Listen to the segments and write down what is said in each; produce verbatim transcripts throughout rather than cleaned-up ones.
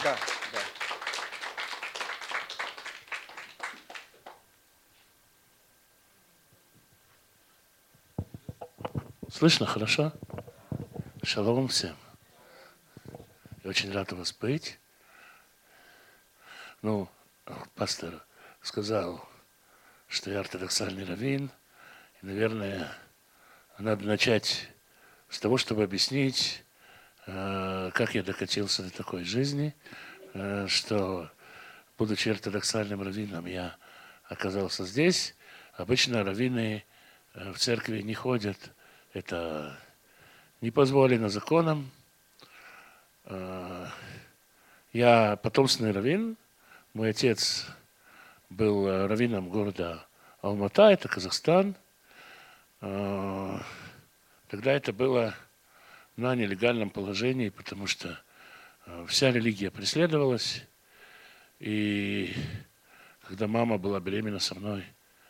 Да, да. Слышно хорошо? Шалом всем. Я очень рад вас быть. Ну, пастор сказал, что я ортодоксальный раввин. И, наверное, надо начать с того, чтобы объяснить, как я докатился до такой жизни, что, будучи ортодоксальным раввином, я оказался здесь. Обычно раввины в церкви не ходят. Это не позволено законом. Я потомственный раввин. Мой отец был раввином города Алмата, это Казахстан. Тогда это было на нелегальном положении, потому что вся религия преследовалась. И когда мама была беременна со мной,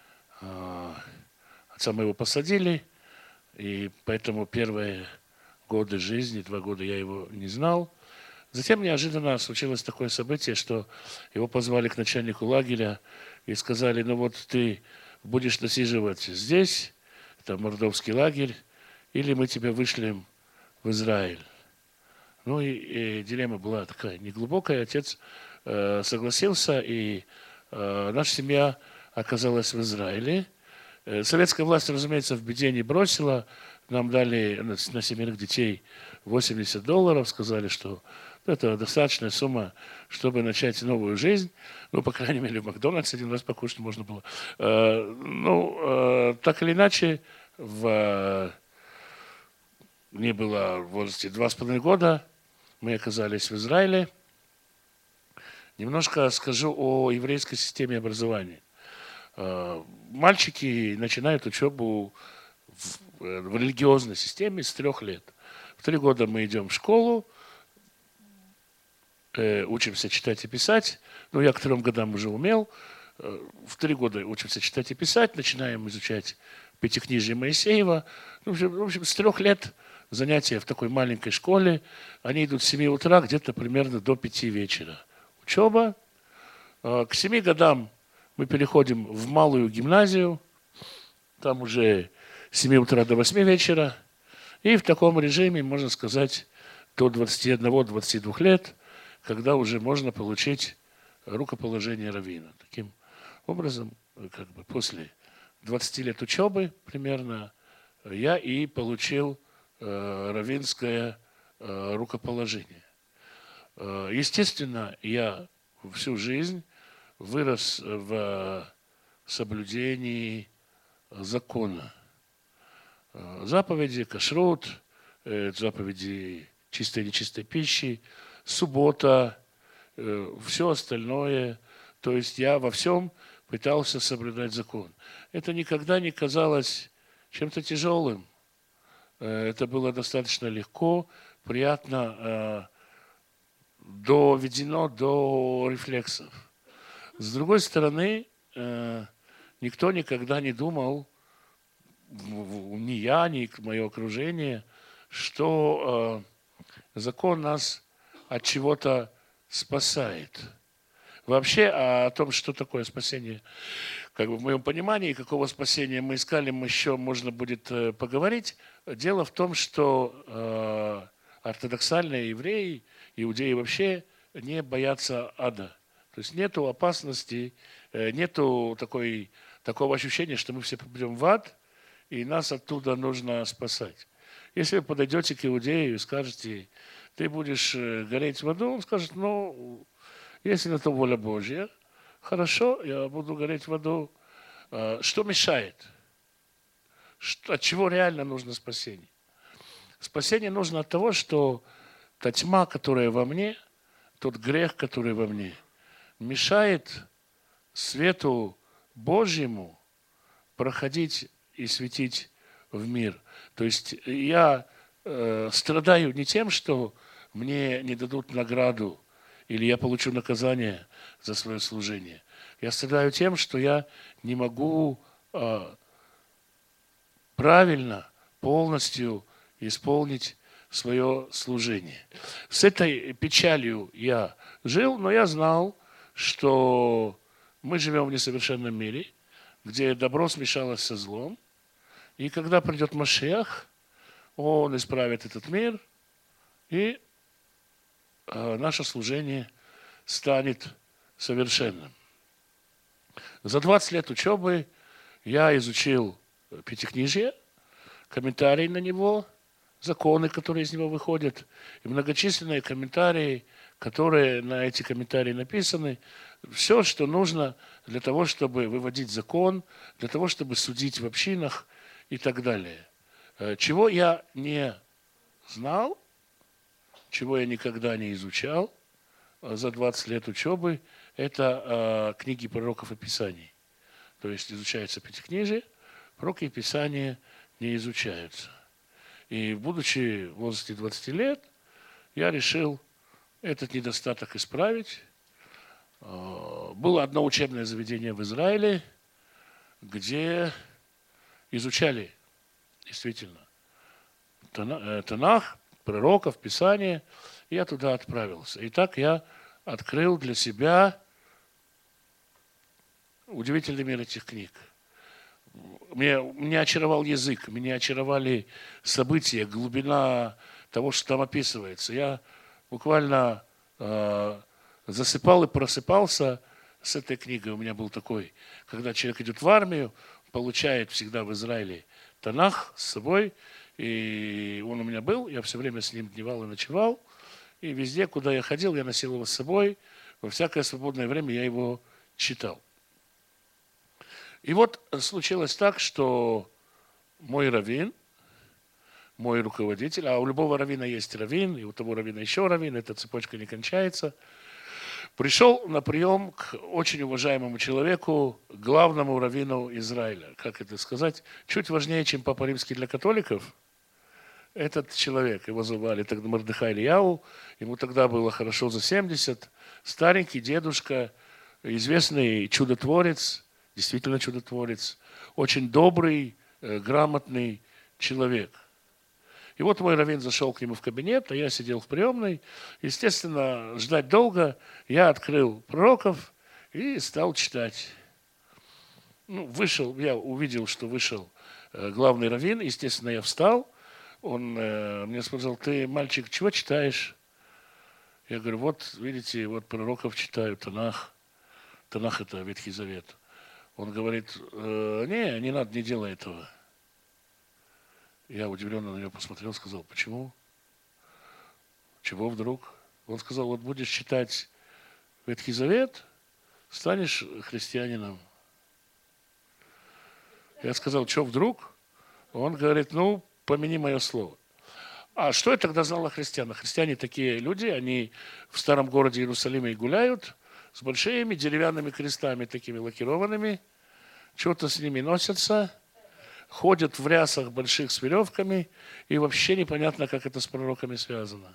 отца моего посадили. И поэтому первые годы жизни, два года я его не знал. Затем неожиданно случилось такое событие, что его позвали к начальнику лагеря и сказали: ну вот ты будешь насиживать здесь, это мордовский лагерь, или мы тебя вышлем в Израиль. Ну и, и дилемма была такая неглубокая. Отец э, согласился, и э, наша семья оказалась в Израиле. Э, советская власть, разумеется, в беде не бросила. Нам дали на, на семерых детей восемьдесят долларов, сказали, что это достаточная сумма, чтобы начать новую жизнь. Ну, по крайней мере, в Макдональдс один раз покушать можно было. Э, ну, э, так или иначе, в, мне было в возрасте два с половиной года, мы оказались в Израиле. Немножко скажу о еврейской системе образования. Э, мальчики начинают учебу в, в религиозной системе с трех лет. В три года мы идем в школу, учимся читать и писать. Ну, я к трем годам уже умел. В три года учимся читать и писать, начинаем изучать Пятикнижие Моисеева. Ну, в общем, с трех лет занятия в такой маленькой школе. Они идут с семи утра где-то примерно до пяти вечера. Учеба. К семи годам мы переходим в малую гимназию. Там уже с семи утра до восьми вечера. И в таком режиме, можно сказать, до двадцати одного - двадцати двух лет, когда уже можно получить рукоположение раввина. Таким образом, как бы после двадцати лет учебы примерно, я и получил э, раввинское э, рукоположение. Э, естественно, я всю жизнь вырос в соблюдении закона. Заповеди, кашрут, заповеди чистой и нечистой пищи, суббота, все остальное. То есть я во всем пытался соблюдать закон. Это никогда не казалось чем-то тяжелым. Это было достаточно легко, приятно, доведено до рефлексов. С другой стороны, никто никогда не думал, ни я, ни мое окружение, что э, закон нас от чего-то спасает. Вообще о том, что такое спасение, как бы в моем понимании, какого спасения мы искали, мы еще можно будет э, поговорить. Дело в том, что э, ортодоксальные евреи, иудеи вообще не боятся ада. То есть нету опасности, э, нету такой, такого ощущения, что мы все попадем в ад, и нас оттуда нужно спасать. Если вы подойдете к иудею и скажете: ты будешь гореть в аду, он скажет: ну, если на то воля Божья, хорошо, я буду гореть в аду. Что мешает? От чего реально нужно спасение? Спасение нужно от того, что та тьма, которая во мне, тот грех, который во мне, мешает свету Божьему проходить и светить в мир. То есть я э, страдаю не тем, что мне не дадут награду или я получу наказание за свое служение. Я страдаю тем, что я не могу э, правильно, полностью исполнить свое служение. С этой печалью я жил, но я знал, что мы живем в несовершенном мире, где добро смешалось со злом, и когда придет Машиах, он исправит этот мир, и э, наше служение станет совершенным. За двадцать лет учебы я изучил Пятикнижие, комментарии на него, законы, которые из него выходят, и многочисленные комментарии, которые на эти комментарии написаны. Все, что нужно для того, чтобы выводить закон, для того, чтобы судить в общинах и так далее. Чего я не знал, чего я никогда не изучал за двадцать лет учебы, это э, книги пророков и писаний. То есть изучается Пятикнижие, пророки и писания не изучаются. И будучи в возрасте двадцати лет, я решил этот недостаток исправить. Было одно учебное заведение в Израиле, где изучали действительно Танах, пророков, Писание. И я туда отправился. И так я открыл для себя удивительный мир этих книг. Меня, меня очаровал язык, меня очаровали события, глубина того, что там описывается. Я буквально э, засыпал и просыпался с этой книгой. У меня был такой, когда человек идет в армию, получает всегда в Израиле Танах с собой, и он у меня был, я все время с ним дневал и ночевал, и везде, куда я ходил, я носил его с собой, во всякое свободное время я его читал. И вот случилось так, что мой раввин, мой руководитель, а у любого раввина есть раввин, и у того раввина еще раввин, эта цепочка не кончается, пришел на прием к очень уважаемому человеку, главному раввину Израиля. Как это сказать? Чуть важнее, чем Папа Римский для католиков. Этот человек, его звали тогда Мордехай Элияу, ему тогда было хорошо за семьдесят, старенький дедушка, известный чудотворец, действительно чудотворец, очень добрый, э, грамотный человек. И вот мой раввин зашел к нему в кабинет, а я сидел в приемной. Естественно, ждать долго. Я открыл пророков и стал читать. Ну, вышел, я увидел, что вышел э, главный раввин. Естественно, я встал. Он э, мне сказал: ты, мальчик, чего читаешь? Я говорю: вот, видите, вот пророков читаю, Танах. Танах – это Ветхий Завет. Он говорит: э, не, не надо, не делай этого. Я удивленно на него посмотрел, сказал: почему? Чего вдруг? Он сказал: вот будешь читать Ветхий Завет, станешь христианином. Я сказал: что вдруг? Он говорит: ну, помяни мое слово. А что я тогда знал о христианах? Христиане такие люди, они в старом городе Иерусалиме и гуляют с большими деревянными крестами, такими лакированными, что-то с ними носятся, ходят в рясах больших с веревками, и вообще непонятно, как это с пророками связано.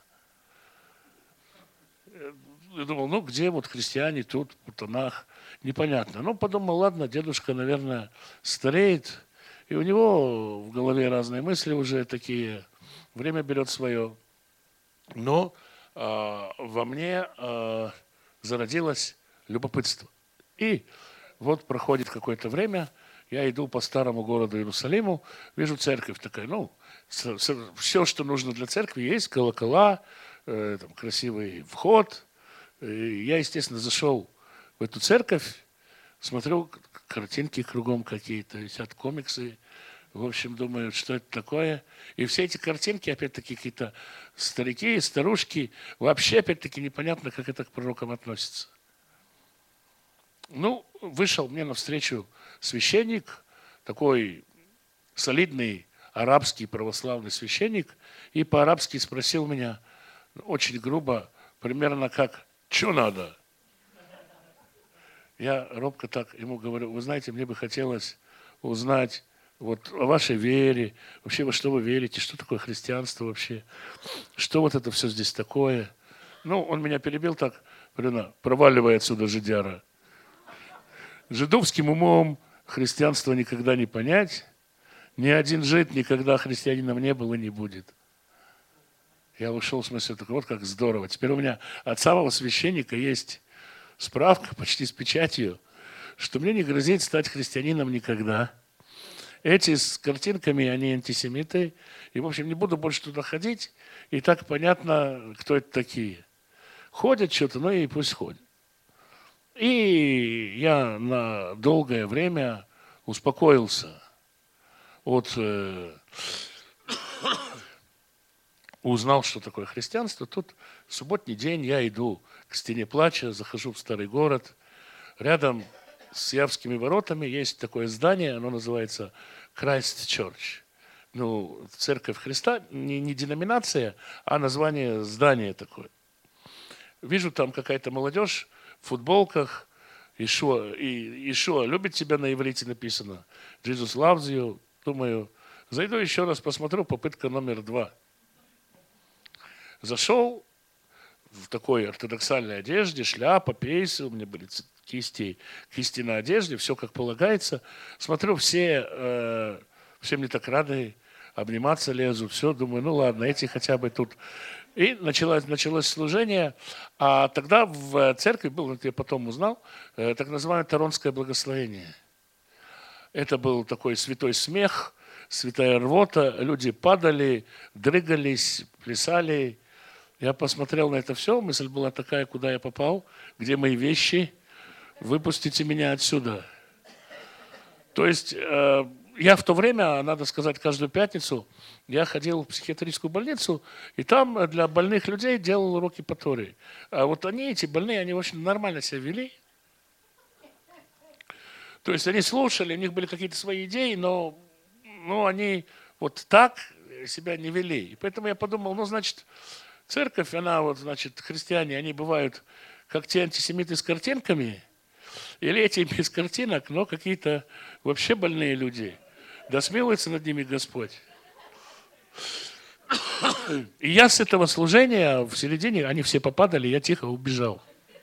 Я думал, ну где вот христиане, тут, в Танах, непонятно. Ну, подумал, ладно, дедушка, наверное, стареет, и у него в голове разные мысли уже такие, время берет свое. Но э, во мне э, зародилось любопытство. И вот проходит какое-то время, я иду по старому городу Иерусалиму, вижу церковь такая, ну, все, что нужно для церкви, есть колокола, э, там, красивый вход. И я, естественно, зашел в эту церковь, смотрю, картинки кругом какие-то, висят комиксы. В общем, думаю, что это такое. И все эти картинки, опять-таки, какие-то старики, старушки, вообще, опять-таки, непонятно, как это к пророкам относится. Ну, вышел мне навстречу священник, такой солидный арабский православный священник, и по-арабски спросил меня, очень грубо, примерно как: «Чё надо?» Я робко так ему говорю: вы знаете, мне бы хотелось узнать вот о вашей вере, вообще во что вы верите, что такое христианство вообще, что вот это все здесь такое. Ну, он меня перебил так: говорю: проваливай отсюда, жидяра. Жидовским умом христианство никогда не понять, ни один жид никогда христианином не был и не будет. Я ушел, в смысле, так вот как здорово. Теперь у меня от самого священника есть справка, почти с печатью, что мне не грозит стать христианином никогда. Эти с картинками, они антисемиты. И, в общем, не буду больше туда ходить. И так понятно, кто это такие. Ходят что-то, ну и пусть ходят. И я на долгое время успокоился от... Э, узнал, что такое христианство. Тут субботний день, я иду к стене плача, захожу в старый город. Рядом с Явскими воротами есть такое здание, оно называется Christ Church. Ну, Церковь Христа, не, не деноминация, а название здания такое. Вижу, там какая-то молодежь в футболках. Ишуа, и Ишуа любит тебя на иврите написано. Jesus loves you. Думаю, зайду еще раз, посмотрю, попытка номер два. Зашел в такой ортодоксальной одежде, шляпа, пейсы, у меня были кисти, кисти на одежде, все как полагается. Смотрю, все, э, все мне так рады, обниматься лезут, все, думаю, ну ладно, эти хотя бы тут. И началось, началось служение, а тогда в церкви был, это я потом узнал, э, так называемое Торонское благословение. Это был такой святой смех, святая рвота, люди падали, дрыгались, плясали. Я посмотрел на это все, мысль была такая, куда я попал, где мои вещи, выпустите меня отсюда. То есть э, я в то время, надо сказать, каждую пятницу я ходил в психиатрическую больницу, и там для больных людей делал уроки по Торе. А вот они, эти больные, они очень нормально себя вели. То есть они слушали, у них были какие-то свои идеи, но, но они вот так себя не вели. И поэтому я подумал, ну, значит, церковь, она вот, значит, христиане, они бывают как те антисемиты с картинками, или эти без картинок, но какие-то вообще больные люди. Да смилуется над ними Господь. И я с этого служения в середине, они все попадали, я тихо убежал.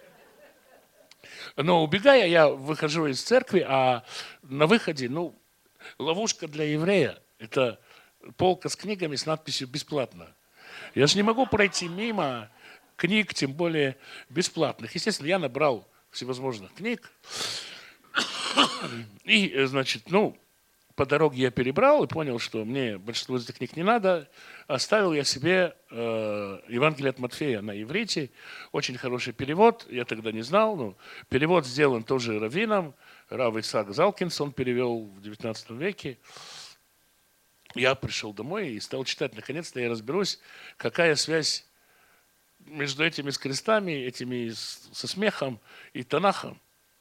Но убегая, я выхожу из церкви, а на выходе, ну, ловушка для еврея. Это полка с книгами с надписью «бесплатно». Я же не могу пройти мимо книг, тем более бесплатных. Естественно, я набрал всевозможных книг. И, значит, ну, по дороге я перебрал и понял, что мне большинство из этих книг не надо. Оставил я себе э, Евангелие от Матфея на иврите. Очень хороший перевод, я тогда не знал. Но перевод сделан тоже раввином. Рав Исаак Залкинс, он перевел в девятнадцатом веке. Я пришел домой и стал читать. Наконец-то я разберусь, какая связь между этими с крестами, этими со смехом и Танахом.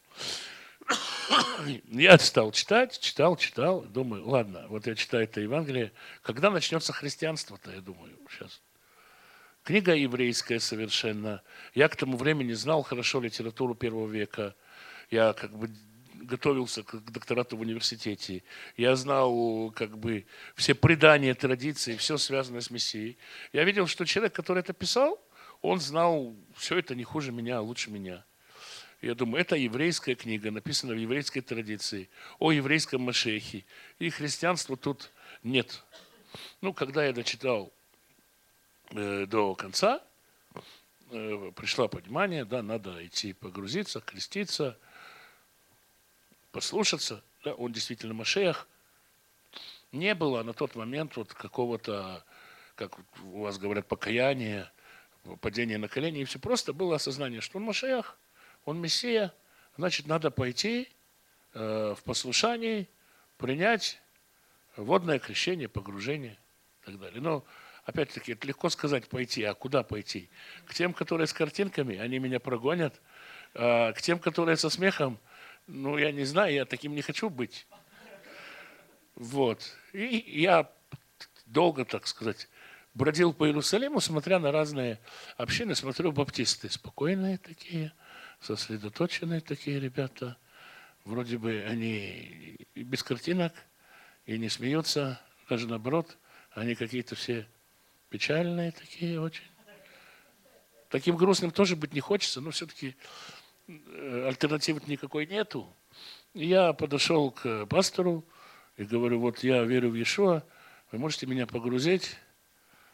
Я стал читать, читал, читал. Думаю, ладно, вот я читаю это Евангелие. Когда начнется христианство-то, я думаю, сейчас. Книга еврейская совершенно. Я к тому времени знал хорошо литературу первого века. Я как бы готовился к докторату в университете. Я знал как бы все предания, традиции, все связанное с Мессией. Я видел, что человек, который это писал, он знал все это не хуже меня, а лучше меня. Я думаю, это еврейская книга, написана в еврейской традиции, о еврейском Машехе. И христианства тут нет. Ну, когда я дочитал э, до конца, э, пришло понимание, да, надо идти погрузиться, креститься, послушаться. Да, он действительно Машех. Не было на тот момент вот какого-то, как у вас говорят, покаяния, падения на колени. И все просто было осознание, что он Машех. Он Мессия, значит, надо пойти э, в послушании, принять водное крещение, погружение и так далее. Но, опять-таки, это легко сказать пойти, а куда пойти? К тем, которые с картинками, они меня прогонят. А к тем, которые со смехом, ну, я не знаю, я таким не хочу быть. Вот. И я долго, так сказать, бродил по Иерусалиму, смотря на разные общины, смотрю, баптисты спокойные такие, сосредоточенные такие ребята. Вроде бы они и без картинок, и не смеются, даже наоборот, они какие-то все печальные такие очень. Таким грустным тоже быть не хочется, но все-таки альтернативы никакой нету. И я подошел к пастору и говорю, вот я верю в Иешуа, вы можете меня погрузить?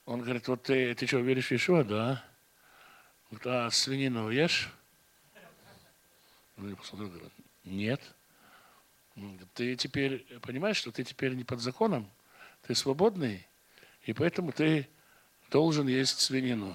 Он говорит, вот ты, ты что, веришь в Иешуа? Да. Вот, а свинину ешь? Ну, я посмотрел, говорю, нет. Ты теперь понимаешь, что ты теперь не под законом, ты свободный, и поэтому ты должен есть свинину.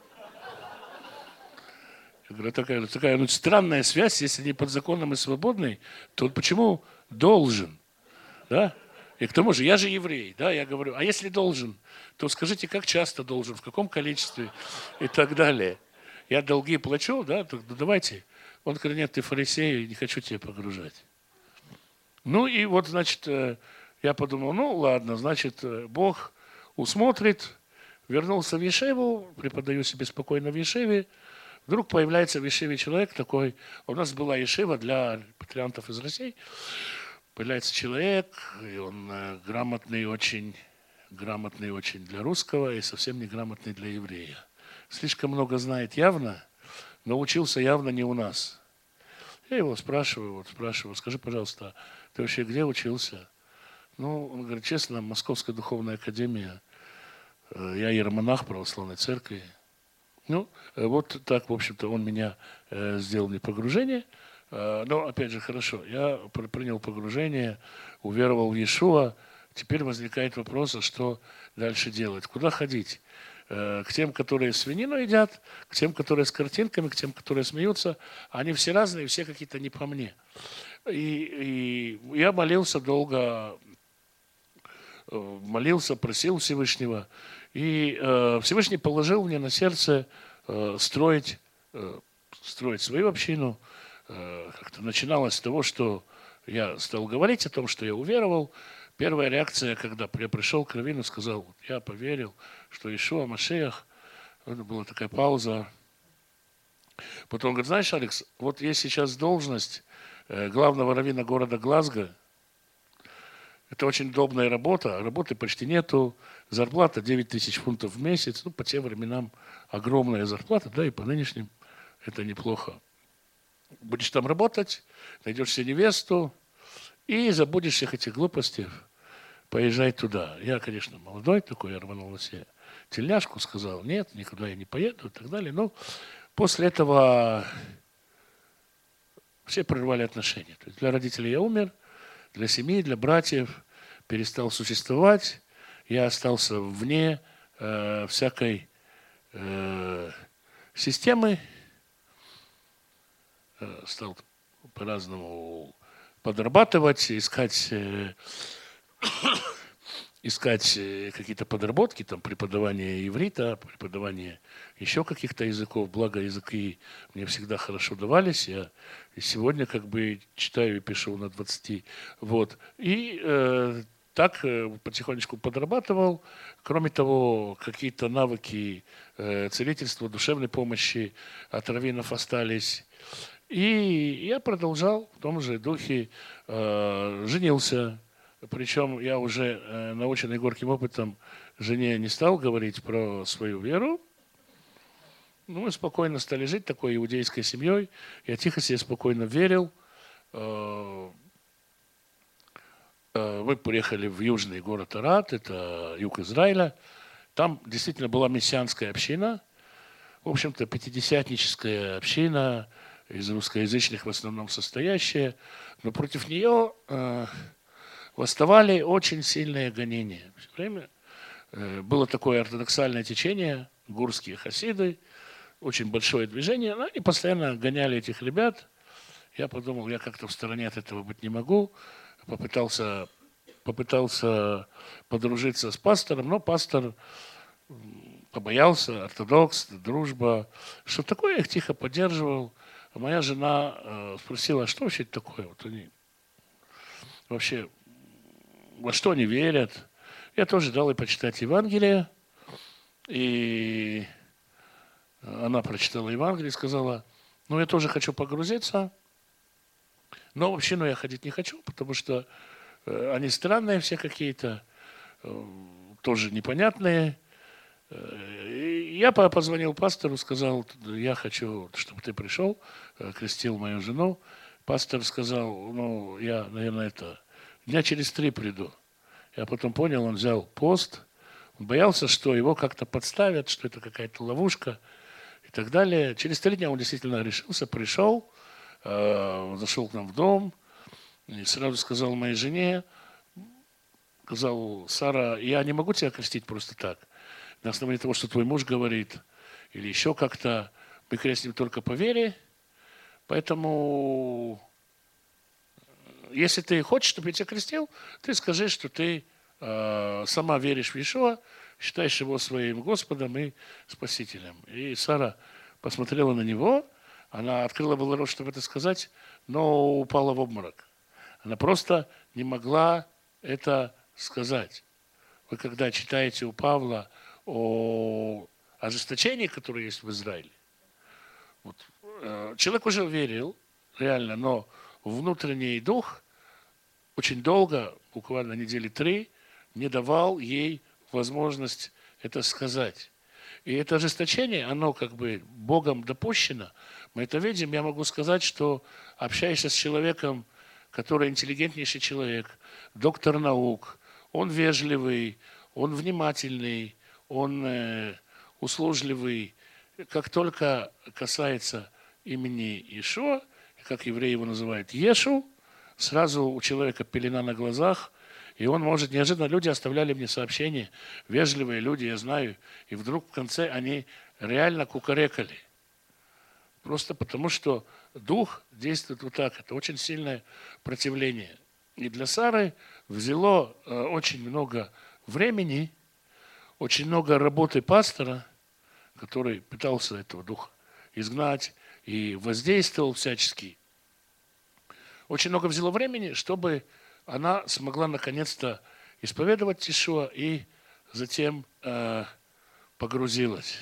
Я говорю, такая, такая ну, странная связь, если не под законом и свободный, то почему должен? Да? И к тому же, я же еврей, да, я говорю, а если должен, то скажите, как часто должен, в каком количестве и так далее. Я долги плачу, да, так давайте. Он говорит, нет, ты фарисей, не хочу тебя погружать. Ну и вот, значит, я подумал, ну ладно, значит, Бог усмотрит, вернулся в Ешеву, преподаю себе спокойно в Ешеве. Вдруг появляется в Ешеве человек такой, у нас была Ешева для патриантов из России, появляется человек, и он грамотный очень, грамотный очень для русского и совсем не грамотный для еврея. Слишком много знает явно, но учился явно не у нас. Я его спрашиваю, вот спрашиваю, скажи, пожалуйста, ты вообще где учился? Ну, он говорит, честно, Московская духовная академия, я иеромонах православной церкви. Ну, вот так, в общем-то, он меня сделал мне погружение. Но, опять же, хорошо, я принял погружение, уверовал в Иешуа. Теперь возникает вопрос, а что дальше делать? Куда ходить? К тем, которые свинину едят, к тем, которые с картинками, к тем, которые смеются. Они все разные, все какие-то не по мне. И, и я молился долго, молился, просил Всевышнего. И э, Всевышний положил мне на сердце э, строить, э, строить свою общину. Э, как-то начиналось с того, что я стал говорить о том, что я уверовал. Первая реакция, когда я пришел к раввину, сказал, я поверил, что Иешуа Машиах. Это была такая пауза. Потом он говорит, знаешь, Алекс, вот есть сейчас должность э, главного раввина города Глазго. Это очень удобная работа, работы почти нету, зарплата девять тысяч фунтов в месяц, ну, по тем временам огромная зарплата, да, и по нынешним это неплохо. Будешь там работать, найдешь себе невесту и забудешь всех этих глупостей, поезжай туда. Я, конечно, молодой такой, я рванул на себе тельняшку, сказал, нет, никуда я не поеду и так далее. Но после этого все прервали отношения. То есть для родителей я умер, для семьи, для братьев перестал существовать. Я остался вне э, всякой э, системы. Э, стал по-разному подрабатывать, искать, э, искать какие-то подработки, там, преподавание иврита, преподавание еще каких-то языков. Благо, языки мне всегда хорошо давались. Я и сегодня как бы читаю и пишу на двадцати. Вот. И э, так э, потихонечку подрабатывал. Кроме того, какие-то навыки э, целительства, душевной помощи от раввинов остались. И я продолжал в том же духе, э, женился. Причем я уже, э, наученный горьким опытом, жене не стал говорить про свою веру. Ну, мы спокойно стали жить такой иудейской семьей. Я тихо себе спокойно верил. Мы приехали в южный город Арат, это юг Израиля. Там действительно была мессианская община. В общем-то, пятидесятническая община, из русскоязычных в основном состоящая. Но против нее восставали очень сильные гонения. Все время было такое ортодоксальное течение, гурские хасиды, очень большое движение, но они постоянно гоняли этих ребят. Я подумал, я как-то в стороне от этого быть не могу. Попытался, попытался подружиться с пастором, но пастор побоялся, ортодокс, дружба. Что такое, я их тихо поддерживал. А моя жена э, спросила, а что вообще это такое? Вот они вообще, во что они верят? Я тоже дал ей почитать Евангелие. И она прочитала Евангелие и сказала, ну, я тоже хочу погрузиться, но в общину я ходить не хочу, потому что э, они странные все какие-то, э, тоже непонятные. И я позвонил пастору, сказал, я хочу, чтобы ты пришел, крестил мою жену. Пастор сказал, ну, я, наверное, это, дня через три приду. Я потом понял, он взял пост, Он боялся, что его как-то подставят, что это какая-то ловушка и так далее. Через три дня он действительно решился, пришел, э, зашел к нам в дом и сразу сказал моей жене, сказал: Сара, я не могу тебя крестить просто так, на основании того, что твой муж говорит, или еще как-то. Мы крестим только по вере, поэтому если ты хочешь, чтобы я тебя крестил, ты скажи, что ты э, сама веришь в Иешуа, считаешь его своим Господом и Спасителем. И Сара посмотрела на него, она открыла было рот, чтобы это сказать, но упала в обморок. Она просто не могла это сказать. Вы когда читаете у Павла о ожесточении, которое есть в Израиле, вот, э, человек уже верил, реально, но внутренний дух очень долго, буквально недели три, не давал ей возможность это сказать. И это ожесточение, оно как бы Богом допущено. Мы это видим. Я могу сказать, что общаешься с человеком, который интеллигентнейший человек, доктор наук, он вежливый, он внимательный, он э, услужливый. Как только касается имени Иешуа, как евреи его называют, Ешу, сразу у человека пелена на глазах, и он может неожиданно, люди оставляли мне сообщения, вежливые люди, я знаю, и вдруг в конце они реально кукарекали. Просто потому, что дух действует вот так, это очень сильное противление. И для Сары взяло э, очень много времени, очень много работы пастора, который пытался этого духа изгнать и воздействовал всячески. Очень много взяло времени, чтобы она смогла наконец-то исповедовать Иешуа и затем э, погрузилась.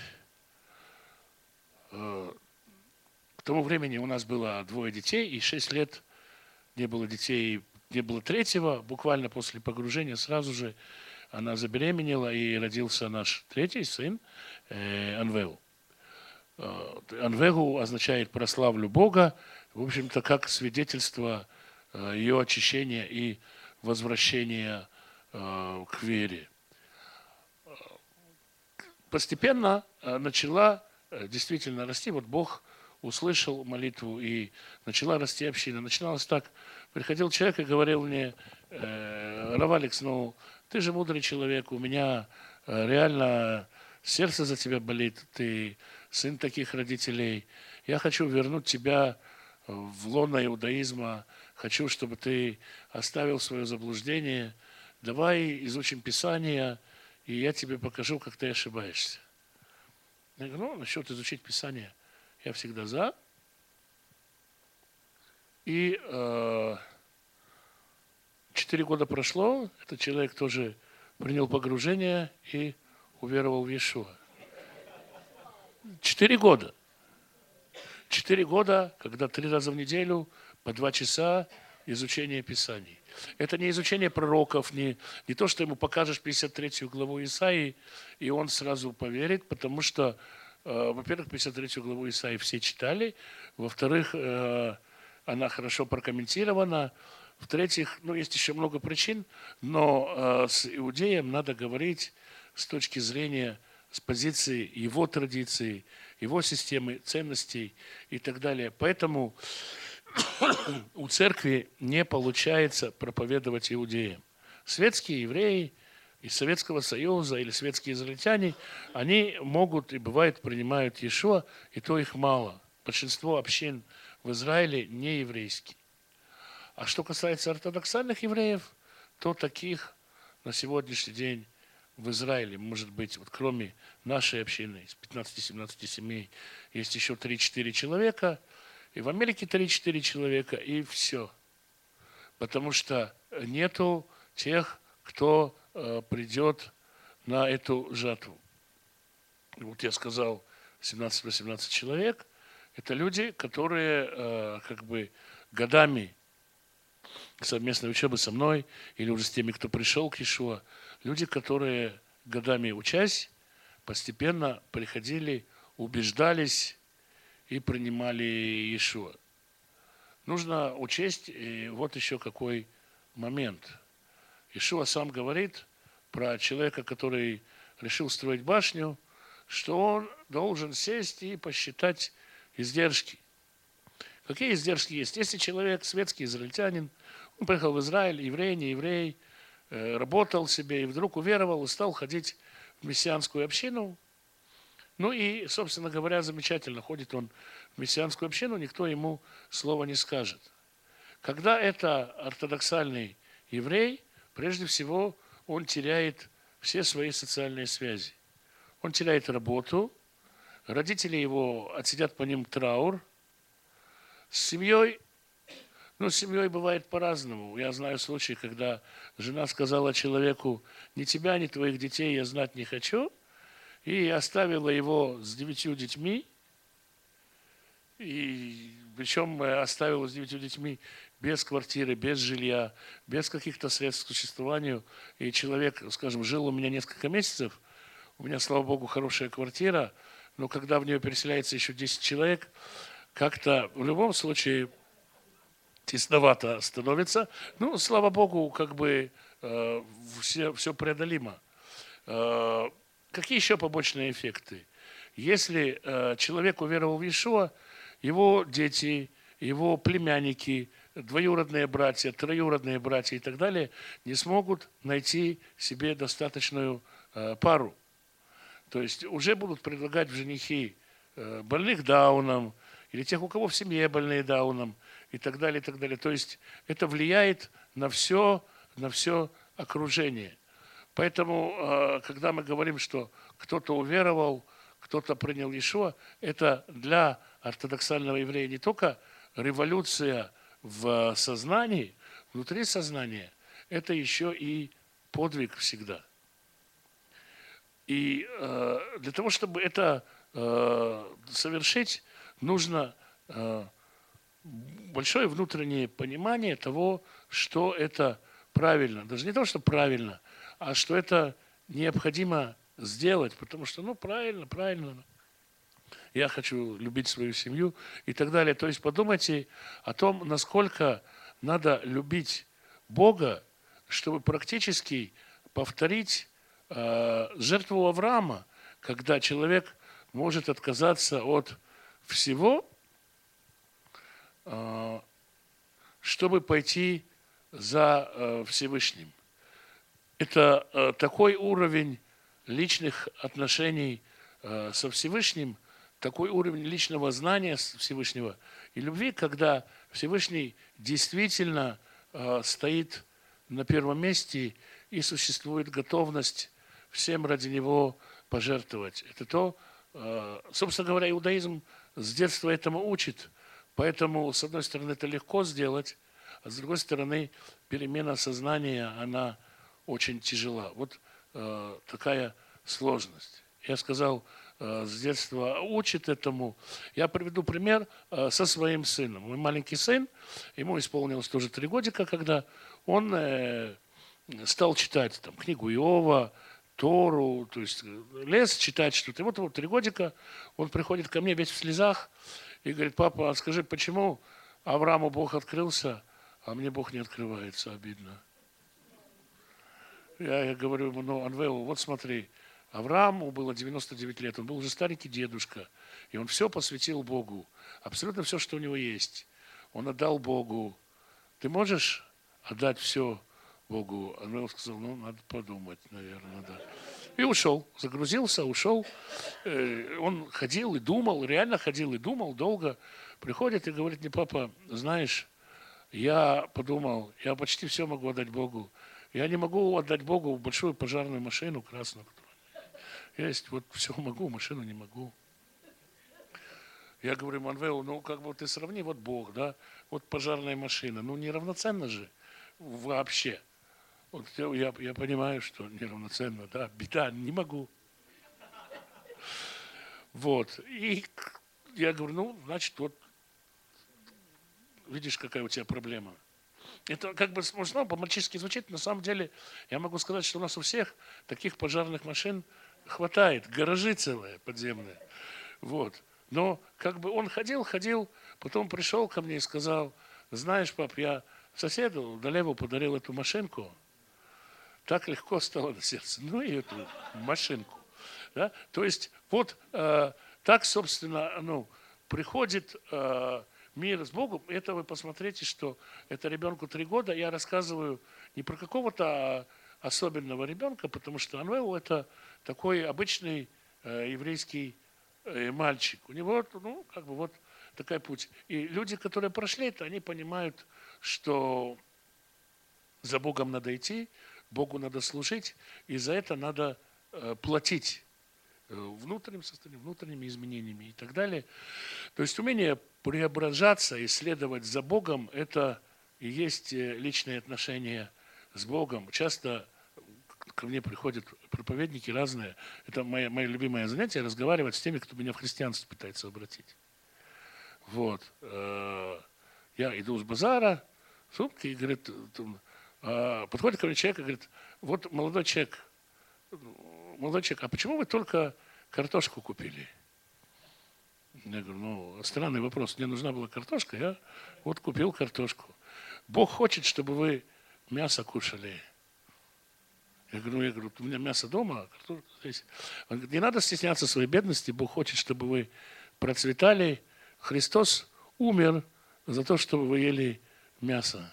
Э, к тому времени у нас было двое детей, и шесть лет не было детей, не было третьего. Буквально после погружения сразу же она забеременела, и родился наш третий сын э, Анвегу. Э, Анвегу означает «прославлю Бога», в общем-то, как свидетельство э, ее очищения и возвращения э, к вере. Постепенно э, начала э, действительно расти. Вот Бог услышал молитву, и начала расти община. Начиналось так. Приходил человек и говорил мне: э, Рав Алекс, ну, ты же мудрый человек, у меня э, реально сердце за тебя болит, ты сын таких родителей. Я хочу вернуть тебя в лоно иудаизма, хочу, чтобы ты оставил свое заблуждение. Давай изучим Писание, и я тебе покажу, как ты ошибаешься. Я говорю: ну, насчет изучить Писание я всегда за. И э, четыре года прошло, этот человек тоже принял погружение и уверовал в Иешуа. Четыре года. Четыре года, когда три раза в неделю по два часа изучение Писаний. Это не изучение пророков, не, не то, что ему покажешь пятьдесят третью главу Исаии, и он сразу поверит, потому что, э, во-первых, пятьдесят третью главу Исаии все читали, во-вторых, э, она хорошо прокомментирована, в-третьих, ну, есть еще много причин, но э, с иудеем надо говорить с точки зрения, с позиции его традиции, его системы ценностей и так далее. Поэтому у церкви не получается проповедовать иудеям. Светские евреи из Советского Союза или светские израильтяне, они могут и бывает принимают Иешуа, и то их мало. Большинство общин в Израиле не еврейские. А что касается ортодоксальных евреев, то таких на сегодняшний день в Израиле, может быть, вот кроме нашей общины, из пятнадцати-семнадцати семей, есть еще три-четыре человека, и в Америке три-четыре человека, и все. Потому что нету тех, кто э, придет на эту жатву. Вот я сказал, семнадцать-восемнадцать человек, это люди, которые э, как бы годами совместной учебы со мной, или уже с теми, кто пришел к Иешуа, люди, которые годами учась, постепенно приходили, убеждались и принимали Иешуа. Нужно учесть и вот еще какой момент. Иешуа сам говорит про человека, который решил строить башню, что он должен сесть и посчитать издержки. Какие издержки есть? Если человек светский израильтянин, он приехал в Израиль, еврей, не еврей, работал себе и вдруг уверовал и стал ходить в мессианскую общину. Ну и, собственно говоря, замечательно, ходит он в мессианскую общину, никто ему слова не скажет. Когда это ортодоксальный еврей, прежде всего он теряет все свои социальные связи. Он теряет работу, родители его отсидят по ним траур. С семьей, ну, с семьей бывает по-разному. Я знаю случаи, когда жена сказала человеку: ни тебя, ни твоих детей я знать не хочу, и оставила его с девятью детьми, и причем оставила с девятью детьми без квартиры, без жилья, без каких-то средств к существованию. И человек, скажем, жил у меня несколько месяцев, у меня, слава богу, хорошая квартира, но когда в нее переселяется еще десять человек, как-то в любом случае тесновато становится. Ну, слава богу, как бы э, все, все преодолимо. Э, какие еще побочные эффекты? Если э, человек уверовал в Иешуа, его дети, его племянники, двоюродные братья, троюродные братья и так далее не смогут найти себе достаточную э, пару. То есть уже будут предлагать в женихи э, больных Дауном, или тех, у кого в семье больные Дауном, и так далее, и так далее. То есть это влияет на все, на все окружение. Поэтому, когда мы говорим, что кто-то уверовал, кто-то принял Иешуа, это для ортодоксального еврея не только революция в сознании, внутри сознания, это еще и подвиг всегда. И для того, чтобы это совершить, нужно э, большое внутреннее понимание того, что это правильно. Даже не то, что правильно, а что это необходимо сделать. Потому что, ну, правильно, правильно. Я хочу любить свою семью и так далее. То есть подумайте о том, насколько надо любить Бога, чтобы практически повторить э, жертву Авраама, когда человек может отказаться от всего, чтобы пойти за Всевышним. Это такой уровень личных отношений со Всевышним, такой уровень личного знания Всевышнего и любви, когда Всевышний действительно стоит на первом месте и существует готовность всем ради него пожертвовать. Это то, собственно говоря, иудаизм с детства этому учит. Поэтому, с одной стороны, это легко сделать, а с другой стороны, перемена сознания, она очень тяжела. Вот э, такая сложность. Я сказал, э, с детства учит этому. Я приведу пример э, со своим сыном. Мой маленький сын, ему исполнилось тоже три годика, когда он э, стал читать там, книгу Иова, Тору, то есть лез читать что-то. И вот его три годика, он приходит ко мне весь в слезах и говорит: папа, а скажи, почему Аврааму Бог открылся, а мне Бог не открывается, обидно. Я, я говорю ему: ну, Анвел, вот смотри, Аврааму было девяносто девять лет, он был уже старенький дедушка, и он все посвятил Богу, абсолютно все, что у него есть, он отдал Богу. Ты можешь отдать все Богу? Анвел сказал: ну, надо подумать, наверное, да. И ушел, загрузился, ушел. Он ходил и думал, реально ходил и думал долго. Приходит и говорит мне: папа, знаешь, я подумал, я почти все могу отдать Богу. Я не могу отдать Богу большую пожарную машину красную. Есть, вот все могу, машину не могу. Я говорю: Манвел, ну как бы ты сравни, вот Бог, да, вот пожарная машина, ну неравноценно же вообще. Вот я, я понимаю, что неравноценно, да, беда, не могу. Вот, и я говорю: ну, значит, вот, видишь, какая у тебя проблема. Это как бы смешно, по-мальчишески звучит, на самом деле я могу сказать, что у нас у всех таких пожарных машин хватает, гаражи целые подземные. Вот. Но как бы он ходил, ходил, потом пришел ко мне и сказал: знаешь, пап, я соседу Далеву подарил эту машинку. так легко стало на сердце. Ну и эту машинку. Да? То есть вот э, так, собственно, ну, приходит э, мир с Богом. Это вы посмотрите, что это ребенку три года. Я рассказываю не про какого-то особенного ребенка, потому что Анвел это такой обычный э, еврейский э, мальчик. У него, ну, как бы вот такой путь. И люди, которые прошли это, они понимают, что за Богом надо идти, Богу надо служить, и за это надо э, платить э, внутренним состоянием, внутренними изменениями и так далее. То есть умение преображаться, исследовать за Богом, это и есть личные отношения с Богом. Часто ко мне приходят проповедники разные. Это мое, мое любимое занятие, разговаривать с теми, кто меня в христианство пытается обратить. Вот. Я иду с базара, сумки, и говорит, подходит ко мне человек и говорит, вот молодой человек, молодой человек, а почему вы только картошку купили? Я говорю, ну, странный вопрос. Мне нужна была картошка, я вот купил картошку. Бог хочет, чтобы вы мясо кушали. Я говорю, я говорю, у меня мясо дома, а картошка здесь. Он говорит, не надо стесняться своей бедности, Бог хочет, чтобы вы процветали. Христос умер за то, чтобы вы ели мясо.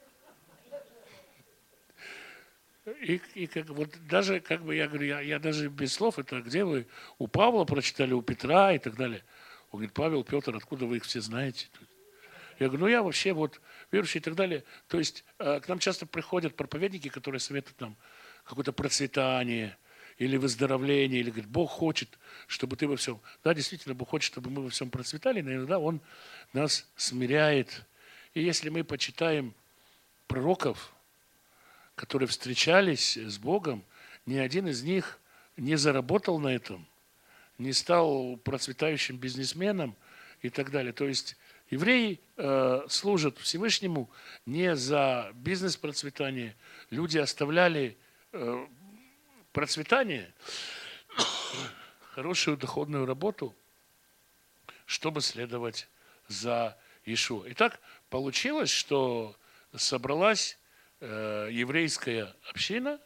И, и как, вот даже, как бы я говорю, я, я даже без слов, это где вы у Павла прочитали, у Петра и так далее. Он говорит, Павел, Петр, откуда вы их все знаете? Я говорю, ну я вообще вот верующий и так далее. То есть к нам часто приходят проповедники, которые советуют нам какое-то процветание или выздоровление, или говорят, Бог хочет, чтобы ты во всем. Да, действительно, Бог хочет, чтобы мы во всем процветали, но иногда Он нас смиряет. И если мы почитаем пророков, которые встречались с Богом, ни один из них не заработал на этом, не стал процветающим бизнесменом и так далее. То есть евреи э, служат Всевышнему не за бизнес-процветание. Люди оставляли э, процветание, хорошую доходную работу, чтобы следовать за Иешуа. И так получилось, что собралась э, еврейская община,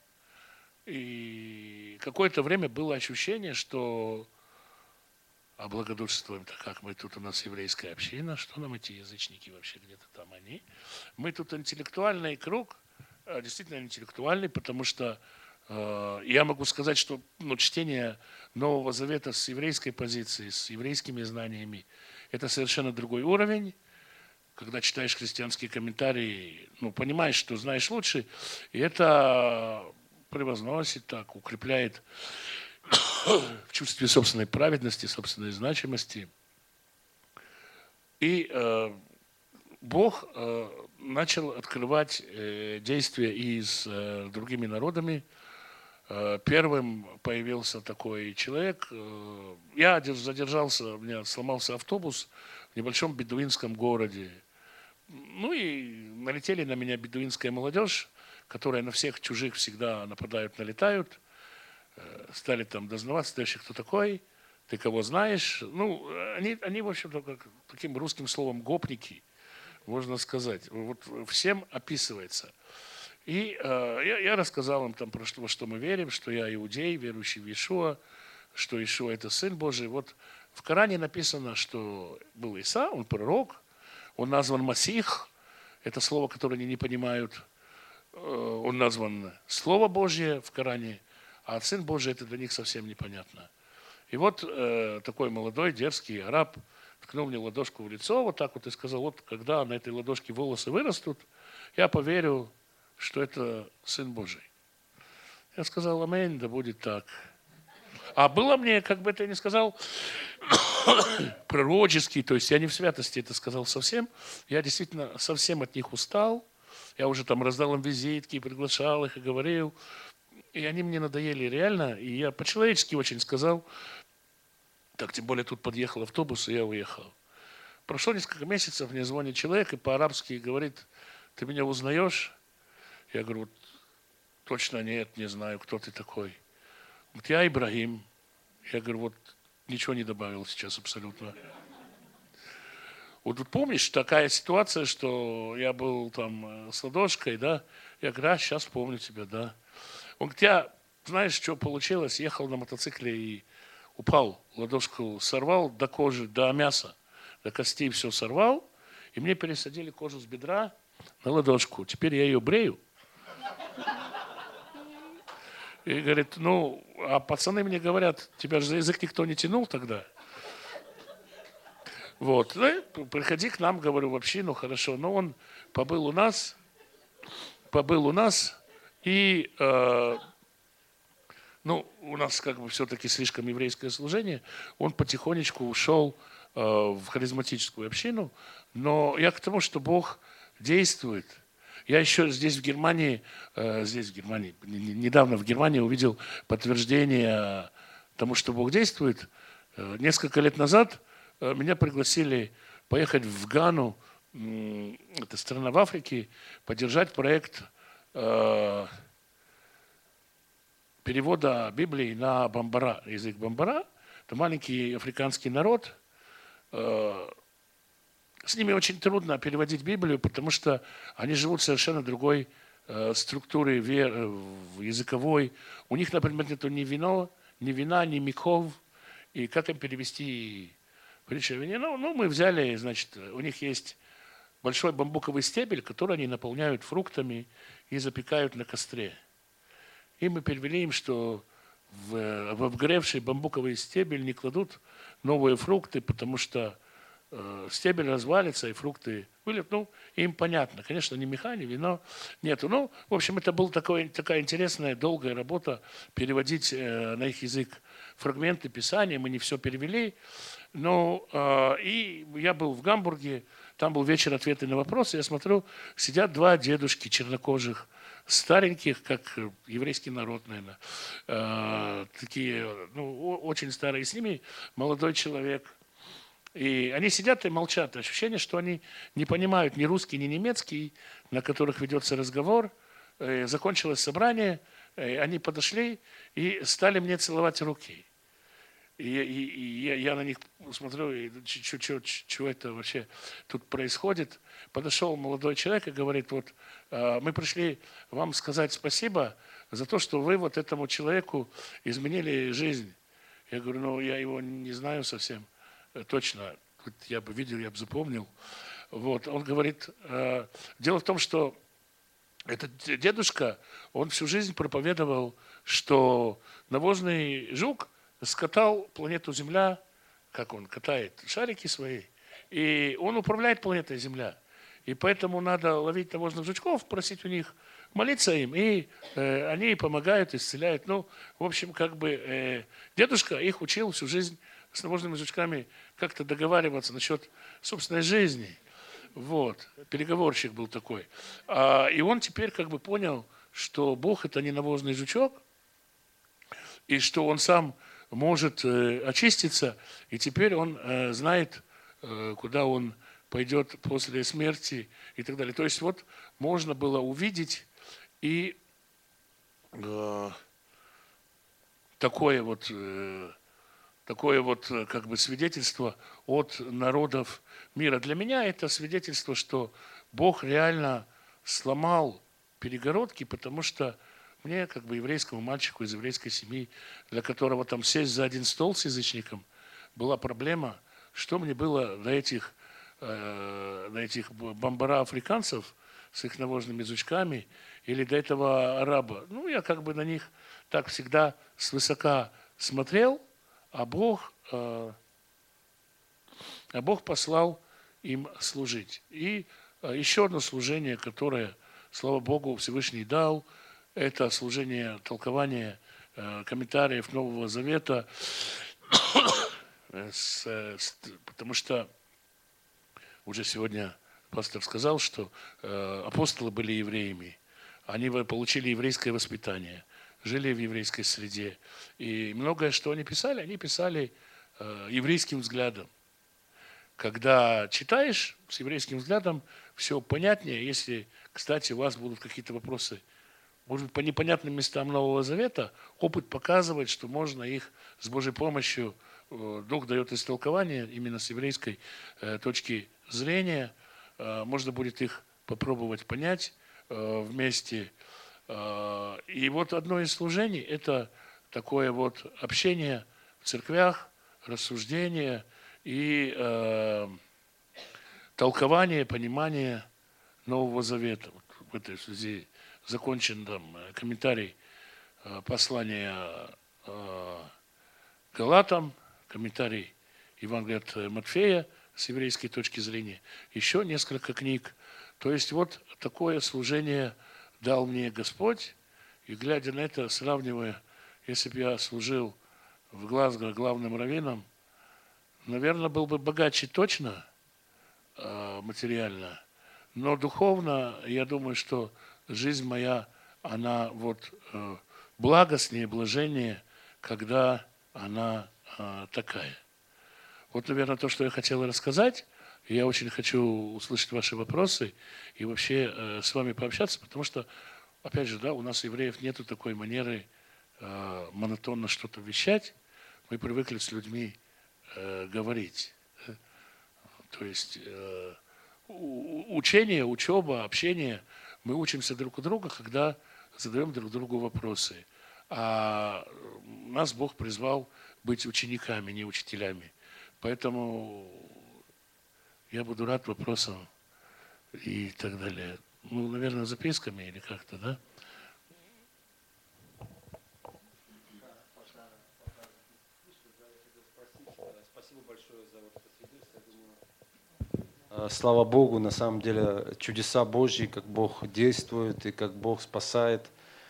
и какое-то время было ощущение, что облагодушествуем, так как мы тут у нас еврейская община, что нам эти язычники вообще где-то там они. Мы тут интеллектуальный круг, действительно интеллектуальный, потому что э, я могу сказать, что ну, чтение Нового Завета с еврейской позиции, с еврейскими знаниями, это совершенно другой уровень. Когда читаешь христианские комментарии, ну, понимаешь, что знаешь лучше, и это превозносит так, укрепляет в чувстве собственной праведности, собственной значимости. И э, Бог э, начал открывать э, действия и с э, другими народами. Э, первым появился такой человек. Э, я задержался, у меня сломался автобус в небольшом бедуинском городе. Ну и налетели на меня бедуинская молодежь, которая на всех чужих всегда нападают, налетают. Стали там дознаваться, дальше кто такой, ты кого знаешь. Ну, они, они в общем-то, как, таким русским словом гопники, можно сказать. Вот всем описывается. И э, я, я рассказал им там про что, во что мы верим, что я иудей, верующий в Иешуа, что Иешуа это Сын Божий. Вот в Коране написано, что был Иса, он пророк, он назван Масих, это слово, которое они не понимают. Он назван Слово Божье в Коране, а Сын Божий это для них совсем непонятно. И вот э, такой молодой, дерзкий араб ткнул мне ладошку в лицо, вот так вот и сказал, вот когда на этой ладошке волосы вырастут, я поверю, что это Сын Божий. Я сказал, аминь, да будет так. А было мне, как бы это я ни сказал, пророческий, то есть я не в святости это сказал совсем, я действительно совсем от них устал, я уже там раздал им визитки, приглашал их и говорил, и они мне надоели реально, и я по-человечески очень сказал, так, тем более тут подъехал автобус, и я уехал. Прошло несколько месяцев, мне звонит человек и по-арабски говорит, ты меня узнаешь? Я говорю, точно нет, не знаю, кто ты такой. Вот я Ибрагим. Я говорю, вот ничего не добавил сейчас абсолютно. Вот тут помнишь, такая ситуация, что я был там с ладошкой, да? Я говорю, а сейчас помню тебя, да. Он говорит, я, знаешь, что получилось? Ехал на мотоцикле и упал, ладошку сорвал до кожи, до мяса, до костей все сорвал, и мне пересадили кожу с бедра на ладошку. Теперь я ее брею. И говорит, ну, а пацаны мне говорят, тебя же за язык никто не тянул тогда. Вот, ну, приходи к нам, говорю, в общину, хорошо. Но он побыл у нас, побыл у нас, и, э, ну, у нас как бы все-таки слишком еврейское служение, он потихонечку ушел э, в харизматическую общину, но я к тому, что Бог действует. Я еще здесь в Германии, э, здесь в Германии, недавно в Германии увидел подтверждение тому, что Бог действует. Э, несколько лет назад э, меня пригласили поехать в Гану, э, это страна в Африке, поддержать проект э, перевода Библии на бамбара, язык бамбара. Это маленький африканский народ. Э, С ними очень трудно переводить Библию, потому что они живут в совершенно другой э, структуре вер, э, языковой. У них, например, нету ни вино, ни вина, ни мехов. И как им перевести притчу о вине? Ну, ну, мы взяли, значит, у них есть большой бамбуковый стебель, который они наполняют фруктами и запекают на костре. И мы перевели им, что в, в обгоревший бамбуковый стебель не кладут новые фрукты, потому что стебель развалится, и фрукты вылет. Ну, им понятно. Конечно, ни меха, ни вино нету. Ну, в общем, это была такой, такая интересная, долгая работа переводить э, на их язык фрагменты Писания. Мы не все перевели. Но э, и я был в Гамбурге, там был вечер ответы на вопросы. Я смотрю, сидят два дедушки чернокожих, стареньких, как еврейский народ, наверное. Э, такие, ну, очень старые. С ними молодой человек. И они сидят и молчат. Ощущение, что они не понимают ни русский, ни немецкий, на которых ведется разговор. Закончилось собрание, они подошли и стали мне целовать руки. И, и, и я, я на них смотрю, и что это вообще тут происходит. Подошел молодой человек и говорит, вот мы пришли вам сказать спасибо за то, что вы вот этому человеку изменили жизнь. Я говорю, ну я его не знаю совсем. Точно, я бы видел, я бы запомнил. Вот. Он говорит, э, дело в том, что этот дедушка, он всю жизнь проповедовал, что навозный жук скатал планету Земля, как он катает шарики свои, и он управляет планетой Земля. И поэтому надо ловить навозных жучков, просить у них, молиться им, и э, они помогают, исцеляют. Ну, в общем, как бы э, дедушка их учил всю жизнь с навозными жучками как-то договариваться насчет собственной жизни. Вот. Переговорщик был такой. А, и он теперь как бы понял, что Бог – это не навозный жучок, и что он сам может э, очиститься, и теперь он э, знает, э, куда он пойдет после смерти и так далее. То есть вот можно было увидеть и э, такое вот... Э, Такое вот как бы свидетельство от народов мира. Для меня это свидетельство, что Бог реально сломал перегородки, потому что мне, как бы еврейскому мальчику из еврейской семьи, для которого там сесть за один стол с язычником, была проблема, что мне было на этих, э, на этих бамбара африканцев с их навозными жучками или до этого араба. Ну, я как бы на них так всегда свысока смотрел, А Бог, а Бог послал им служить. И еще одно служение, которое, слава Богу, Всевышний дал, это служение толкования комментариев Нового Завета, потому что уже сегодня пастор сказал, что апостолы были евреями, они получили еврейское воспитание, жили в еврейской среде. И многое, что они писали, они писали э, еврейским взглядом. Когда читаешь с еврейским взглядом, все понятнее. Если, кстати, у вас будут какие-то вопросы, может быть, по непонятным местам Нового Завета, опыт показывает, что можно их с Божьей помощью, э, Дух дает истолкование именно с еврейской э, точки зрения. Э, можно будет их попробовать понять э, вместе. И вот одно из служений – это такое вот общение в церквях, рассуждение и э, толкование, понимание Нового Завета. Вот в этой связи закончен там комментарий э, послания э, Галатам, комментарий Евангелия от Матфея с еврейской точки зрения, еще несколько книг. То есть вот такое служение дал мне Господь, и глядя на это, сравнивая, если бы я служил в Глазго главным раввином, наверное, был бы богаче точно э, материально, но духовно, я думаю, что жизнь моя, она вот э, благостнее, блаженнее, когда она э, такая. Вот, наверное, то, что я хотел рассказать. Я очень хочу услышать ваши вопросы и вообще э, с вами пообщаться, потому что, опять же, да, у нас, евреев, нету такой манеры э, монотонно что-то вещать. Мы привыкли с людьми э, говорить. То есть э, учение, учеба, общение, мы учимся друг у друга, когда задаем друг другу вопросы. А нас Бог призвал быть учениками, не учителями. Поэтому я буду рад вопросам и так далее. Ну, наверное, записками или как-то, да? Спасибо большое за вот это свидетельство. Слава Богу, на самом деле чудеса Божьи, как Бог действует и как Бог спасает.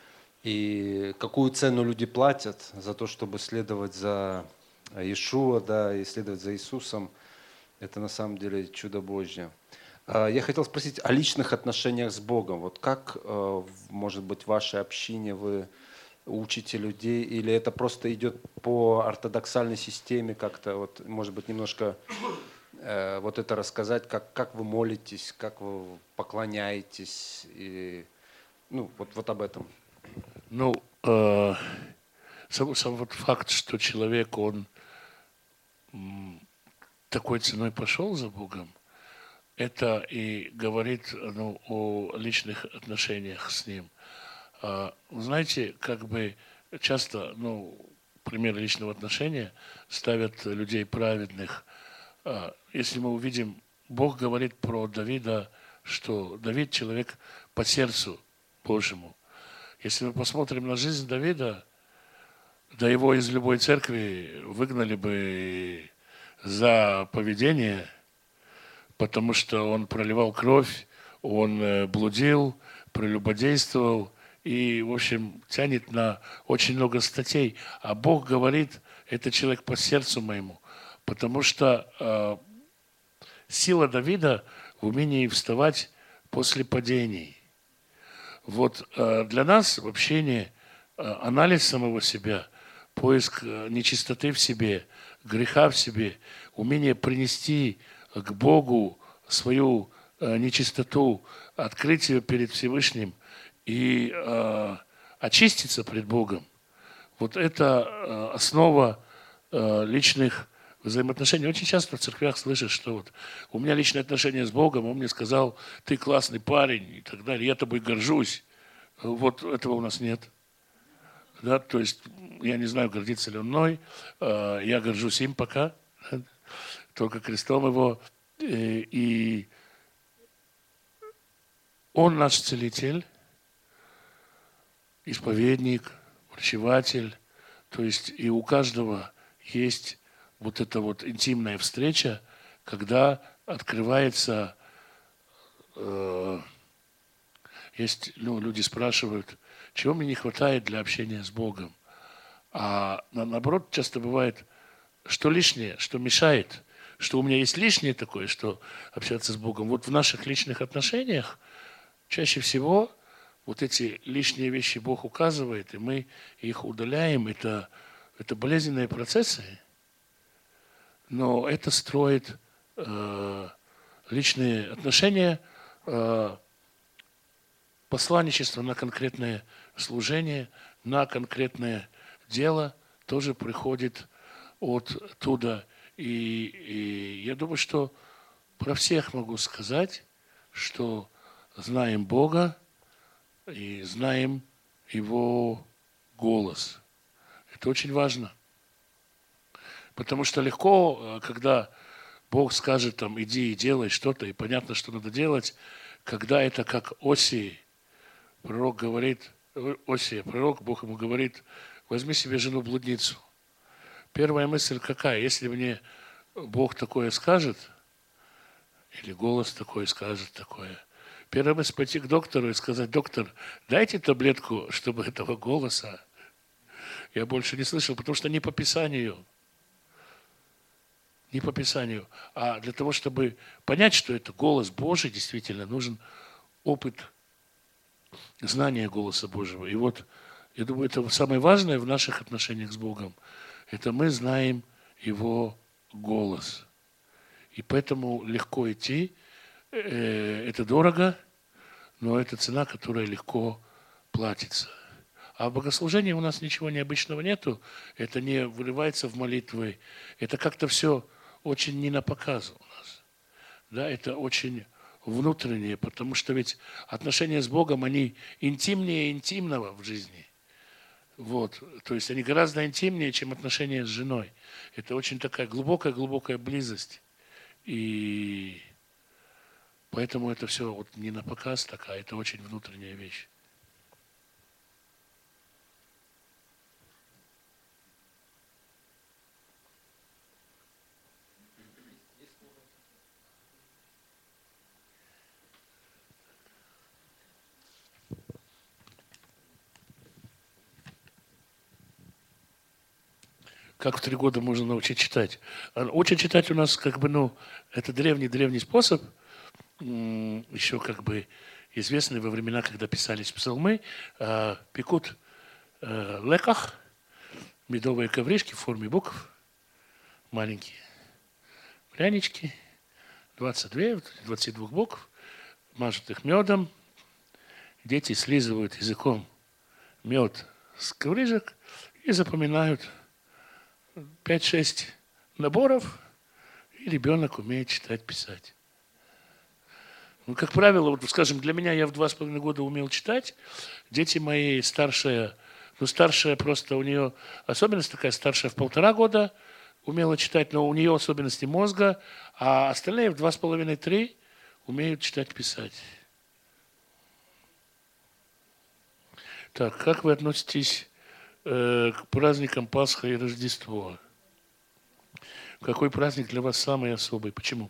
И какую цену люди платят за то, чтобы следовать за Иешуа, да, и следовать за Иисусом. Это на самом деле чудо Божье. Я хотел спросить о личных отношениях с Богом. Вот как, может быть, в вашей общине вы учите людей, или это просто идет по ортодоксальной системе как-то, вот, может быть, немножко э, вот это рассказать, как, как вы молитесь, как вы поклоняетесь, и, ну, вот, вот об этом. Ну, э, сам, сам вот факт, что человек, он м, такой ценой пошел за Богом, это и говорит, ну, о личных отношениях с Ним. А, знаете, как бы часто, ну, пример личного отношения ставят людей праведных. А, если мы увидим, Бог говорит про Давида, что Давид человек по сердцу Божьему. Если мы посмотрим на жизнь Давида, да его из любой церкви выгнали бы за поведение, потому что он проливал кровь, он блудил, прелюбодействовал и, в общем, тянет на очень много статей. А Бог говорит, это человек по сердцу моему, потому что э, сила Давида в умении вставать после падений. Вот э, для нас в общении э, анализ самого себя, поиск э, нечистоты в себе, греха в себе, умение принести к Богу свою э, нечистоту, открыть ее перед Всевышним и э, очиститься пред Богом. Вот это э, основа э, личных взаимоотношений. Очень часто в церквях слышишь, что вот у меня личные отношения с Богом, он мне сказал, ты классный парень и так далее, я тобой горжусь. Вот этого у нас нет. Да, то есть я не знаю, гордится ли он мной, э, я горжусь им пока, да, только крестом его. И, и он наш целитель, исповедник, врачеватель. То есть и у каждого есть вот эта вот интимная встреча, когда открывается, э, есть, ну, люди спрашивают, чего мне не хватает для общения с Богом. А наоборот, часто бывает, что лишнее, что мешает, что у меня есть лишнее такое, что общаться с Богом. Вот в наших личных отношениях чаще всего вот эти лишние вещи Бог указывает, и мы их удаляем. Это, это болезненные процессы, но это строит э, личные отношения, э, посланничество на конкретное служение, на конкретное дело тоже приходит оттуда. И, и я думаю, что про всех могу сказать, что знаем Бога, и знаем Его голос. Это очень важно. Потому что легко, когда Бог скажет там, иди и делай что-то, и понятно, что надо делать, когда это как Осии, пророк говорит, Осия, пророк, Бог ему говорит, возьми себе жену-блудницу. Первая мысль какая? Если мне Бог такое скажет, или голос такой скажет такое, первая мысль пойти к доктору и сказать, доктор, дайте таблетку, чтобы этого голоса я больше не слышал, потому что не по Писанию. Не по Писанию. А для того, чтобы понять, что это голос Божий, действительно нужен опыт знания голоса Божьего. И вот, я думаю, это самое важное в наших отношениях с Богом. Это мы знаем Его голос. И поэтому легко идти. Это дорого, но это цена, которая легко платится. А в богослужении у нас ничего необычного нету. Это не выливается в молитвы. Это как-то все очень не на показ у нас. Да, это очень внутреннее, потому что ведь отношения с Богом, они интимнее интимного в жизни. Вот. То есть они гораздо интимнее, чем отношения с женой. Это очень такая глубокая-глубокая близость. И поэтому это все вот не на показ такая, это очень внутренняя вещь. Как в три года можно научить читать? Учить читать у нас, как бы, ну, это древний-древний способ, еще как бы известный во времена, когда писались псалмы, пекут леках, медовые ковришки в форме букв, маленькие прянички, двадцать два, двадцать два букв, мажут их медом, дети слизывают языком мед с коврижек и запоминают пять-шесть наборов, и ребенок умеет читать, писать. Ну, как правило, вот, скажем, для меня я в два с половиной года умел читать. Дети мои, старшая, ну, старшая просто у нее особенность такая, старшая в полтора года умела читать, но у нее особенности мозга, а остальные в два с половиной-три умеют читать, писать. Так, как вы относитесь э, к праздникам Пасха и Рождество? Какой праздник для вас самый особый? Почему?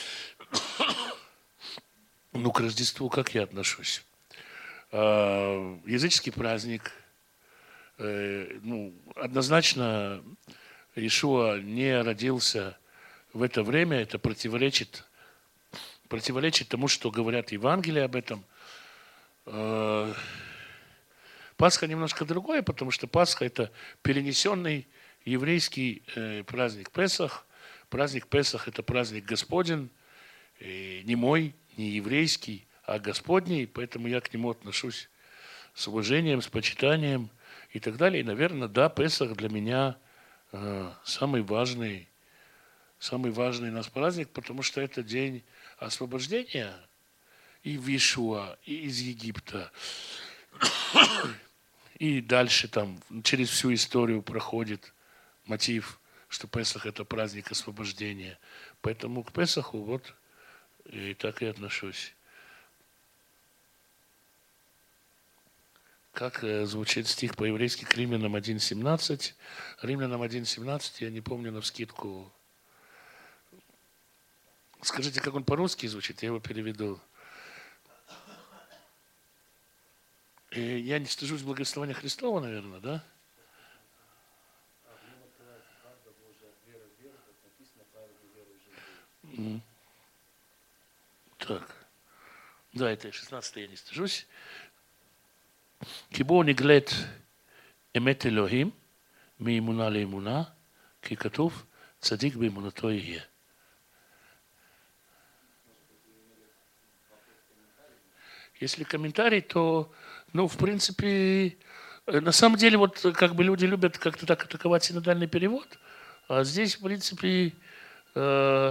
Ну, к Рождеству как я отношусь? А, языческий праздник. Э, ну, однозначно Иешуа не родился в это время. Это противоречит, противоречит тому, что говорят Евангелия об этом. А, Пасха немножко другое, потому что Пасха – это перенесенный еврейский э, праздник Песах. Праздник Песах – это праздник Господень, э, не мой, не еврейский, а Господний, поэтому я к нему отношусь с уважением, с почитанием и так далее. И, наверное, да, Песах для меня э, самый важный, самый важный наш праздник, потому что это день освобождения и в Иешуа, и из Египта. И дальше там через всю историю проходит мотив, что Песах – это праздник освобождения. Поэтому к Песаху вот и так и отношусь. Как звучит стих по-еврейски к Римлянам один семнадцать? Римлянам один семнадцать, я не помню навскидку. Скажите, как он по-русски звучит, я его переведу. Я не стыжусь благословения Христова, наверное, да? Mm. Так. Да, это шестнадцатый, я не стыжусь. Кибо ниглет эмет Элохим, миимуна леимуна, ки катув, цадик беймунато ие. Если комментарий, то, ну, в принципе, на самом деле, вот как бы люди любят как-то так атаковать синодальный перевод, а здесь, в принципе, э,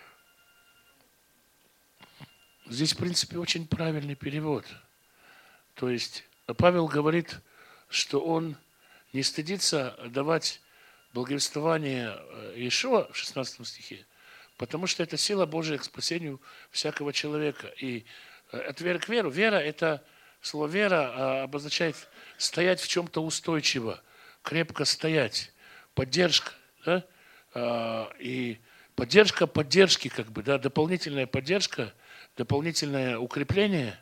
здесь, в принципе, очень правильный перевод. То есть Павел говорит, что он не стыдится давать благовествование Иешуа в шестнадцатом стихе, потому что это сила Божия к спасению всякого человека. И от веры к веру. Вера – это слово «вера» обозначает стоять в чем-то устойчиво, крепко стоять, поддержка, да? И поддержка поддержки, как бы, да, дополнительная поддержка, дополнительное укрепление,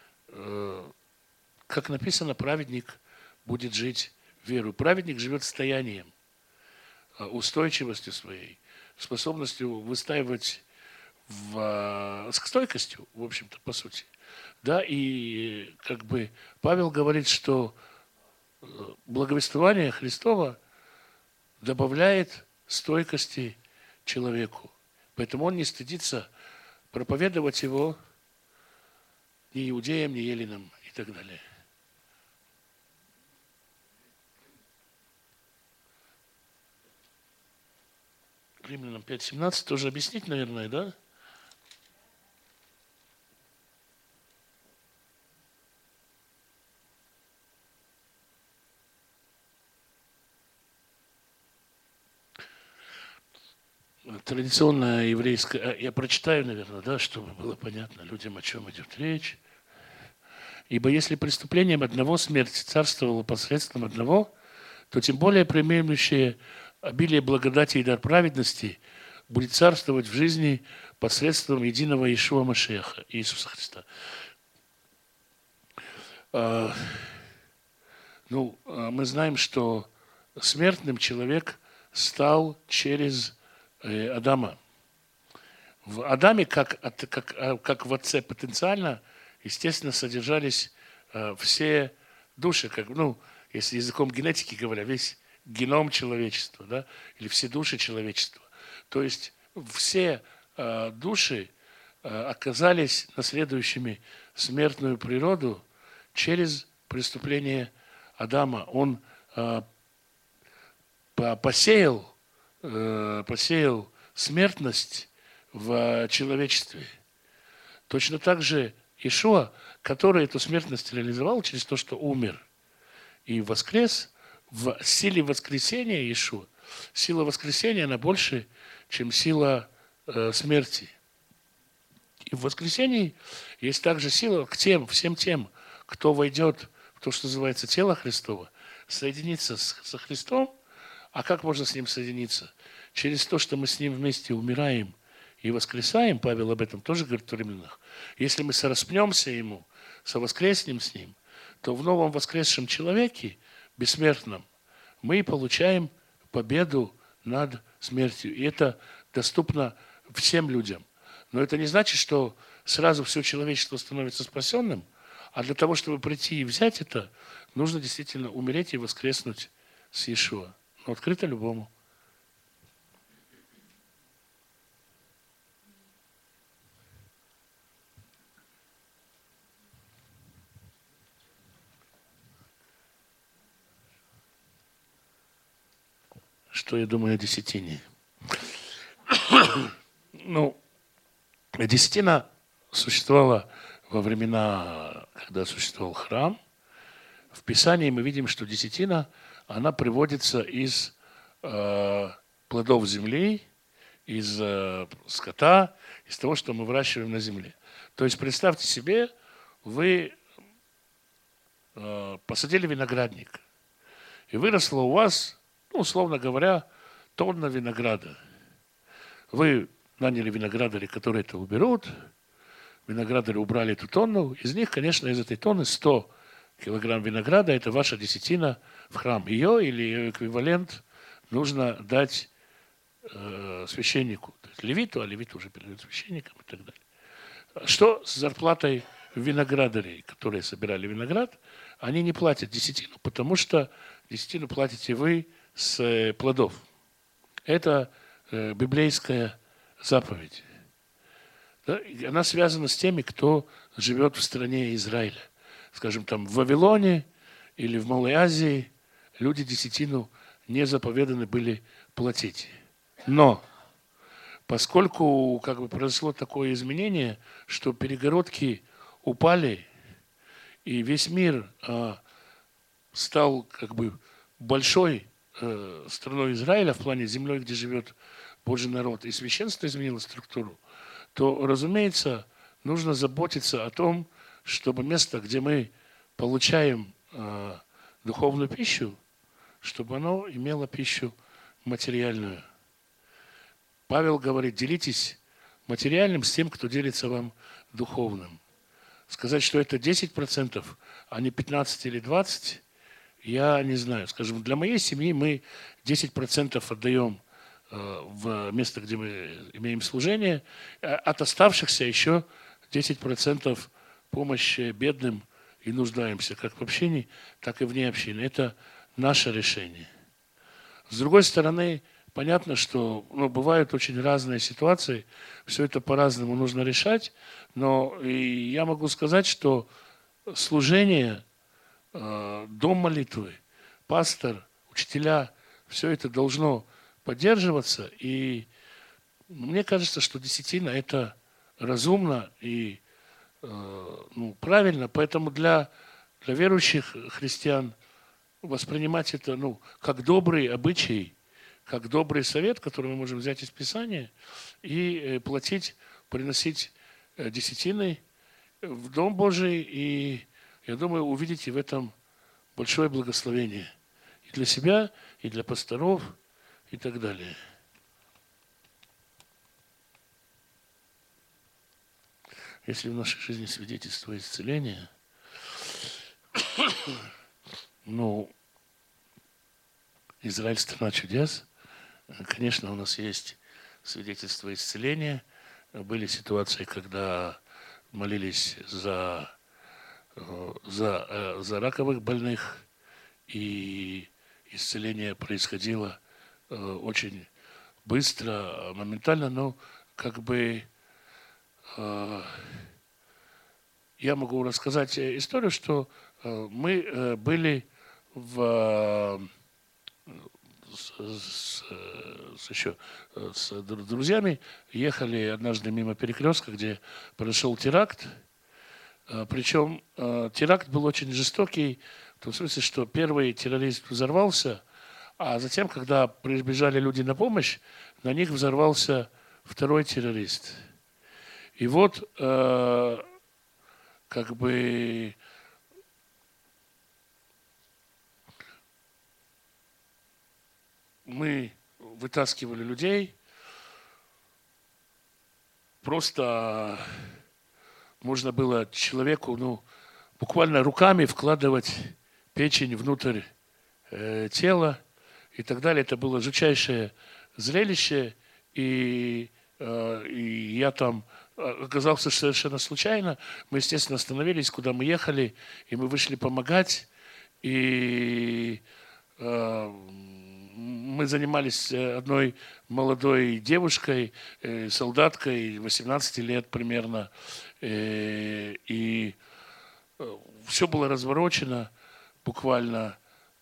как написано, праведник будет жить верой. Праведник живет состоянием, устойчивостью своей, способностью выстаивать в, с стойкостью, в общем-то, по сути. Да, и как бы Павел говорит, что благовествование Христова добавляет стойкости человеку. Поэтому он не стыдится проповедовать его ни иудеям, ни эллинам и так далее. Римлянам пять семнадцать тоже объяснить, наверное, да? Традиционная еврейская, я прочитаю, наверное, да, чтобы было понятно людям, о чем идет речь. Ибо если преступлением одного смерть царствовала посредством одного, то тем более приемлющее обилие благодати и дар праведности будет царствовать в жизни посредством единого Иешуа Машиаха, Иисуса Христа. А, ну, мы знаем, что смертным человек стал через Адама. В Адаме, как, как, как в Отце потенциально, естественно, содержались все души, как, ну, если языком генетики говоря, весь геном человечества, да, или все души человечества. То есть все души оказались наследующими смертную природу через преступление Адама. Он посеял посеял смертность в человечестве. Точно так же Иешуа, который эту смертность реализовал через то, что умер и воскрес, в силе воскресения Иешуа, сила воскресения, она больше, чем сила э, смерти. И в воскресении есть также сила к тем, всем тем, кто войдет в то, что называется тело Христово, соединиться с, со Христом. А как можно с Ним соединиться? Через то, что мы с Ним вместе умираем и воскресаем, Павел об этом тоже говорит в Римлянах. Если мы сораспнемся Ему, совоскреснем с Ним, то в новом воскресшем человеке, бессмертном, мы получаем победу над смертью. И это доступно всем людям. Но это не значит, что сразу все человечество становится спасенным, а для того, чтобы прийти и взять это, нужно действительно умереть и воскреснуть с Иешуа. Но открыто любому. Что я думаю о десятине? Ну, десятина существовала во времена, когда существовал храм. В Писании мы видим, что десятина, она приводится из э, плодов земли, из э, скота, из того, что мы выращиваем на земле. То есть представьте себе, вы э, посадили виноградник, и выросло у вас, ну, условно говоря, тонна винограда. Вы наняли виноградарей, которые это уберут, виноградари убрали эту тонну, из них, конечно, из этой тонны сто килограмм винограда – это ваша десятина в храм. Ее или ее эквивалент нужно дать э, священнику, то есть левиту, а левит уже передает священникам и так далее. Что с зарплатой виноградарей, которые собирали виноград? Они не платят десятину, потому что десятину платите вы с плодов. Это э, библейская заповедь. Да? Она связана с теми, кто живет в стране Израиля. Скажем, там в Вавилоне или в Малой Азии люди десятину не заповеданы были платить. Но поскольку как бы произошло такое изменение, что перегородки упали, и весь мир а, стал как бы большой э, страной Израиля в плане землей, где живет Божий народ, и священство изменило структуру, то, разумеется, нужно заботиться о том, чтобы место, где мы получаем э, духовную пищу, чтобы оно имело пищу материальную. Павел говорит, делитесь материальным с тем, кто делится вам духовным. Сказать, что это десять процентов, а не пятнадцать или двадцать, я не знаю. Скажем, для моей семьи мы десять процентов отдаем э, в место, где мы имеем служение, а от оставшихся еще десять процентов помощи бедным и нуждаемся, как в общине, так и вне общины. Это наше решение. С другой стороны, понятно, что ну, бывают очень разные ситуации, все это по-разному нужно решать, но и я могу сказать, что служение, э, дом молитвы, пастор, учителя, все это должно поддерживаться, и мне кажется, что десятина – это разумно и э, ну, правильно, поэтому для, для верующих христиан воспринимать это ну, как добрый обычай, как добрый совет, который мы можем взять из Писания, и платить, приносить десятины в Дом Божий, и, я думаю, увидите в этом большое благословение и для себя, и для пасторов, и так далее. Если в нашей жизни свидетельство исцеления, ну, Израиль – страна чудес. Конечно, у нас есть свидетельство исцеления. Были ситуации, когда молились за, за, за раковых больных, и исцеление происходило очень быстро, моментально, но как бы я могу рассказать историю, что мы были в С, с, с, еще, с друзьями ехали однажды мимо перекрестка, где произошел теракт. Причем теракт был очень жестокий, в том смысле, что первый террорист взорвался, а затем, когда прибежали люди на помощь, на них взорвался второй террорист. И вот как бы мы вытаскивали людей, просто можно было человеку, ну, буквально руками вкладывать печень внутрь э, тела и так далее. Это было жутчайшее зрелище, и, э, и я там оказался совершенно случайно. Мы, естественно, остановились, куда мы ехали, и мы вышли помогать, и э, мы занимались одной молодой девушкой, солдаткой, восемнадцати лет примерно, и все было разворочено буквально.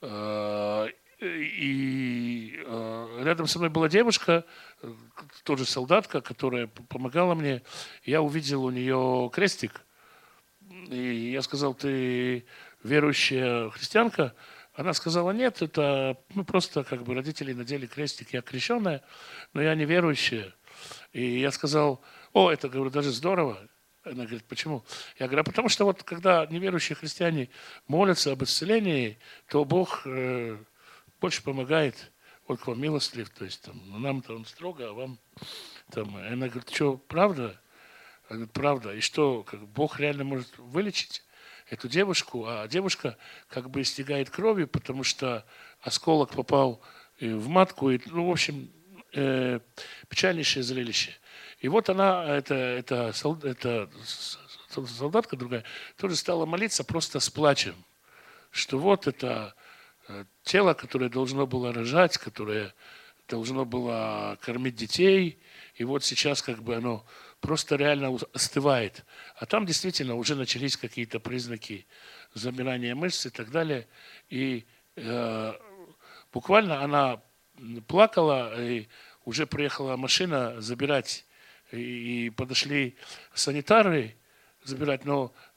И рядом со мной была девушка, тоже солдатка, которая помогала мне. Я увидел у нее крестик, и я сказал: ты верующая христианка? Она сказала: нет, это мы просто как бы родители надели крестик, я крещеная, но я не верующая. И я сказал: о, это, говорю, даже здорово. Она говорит: почему? Я говорю: а потому что вот когда неверующие христиане молятся об исцелении, то Бог э, больше помогает, Он к вам милостлив, то есть там, ну, нам-то Он строго, а вам там. И она говорит: что, правда? Она говорит: правда. И что, как Бог реально может вылечить эту девушку, а девушка как бы истекает кровью, потому что осколок попал в матку, и, ну, в общем, э, печальнейшее зрелище. И вот она, это, это, это солдатка другая, тоже стала молиться просто с плачем, что вот это тело, которое должно было рожать, которое должно было кормить детей, и вот сейчас как бы оно просто реально остывает. А там действительно уже начались какие-то признаки замирания мышц и так далее. И э, буквально она плакала, и уже приехала машина забирать, и подошли санитары забирать, но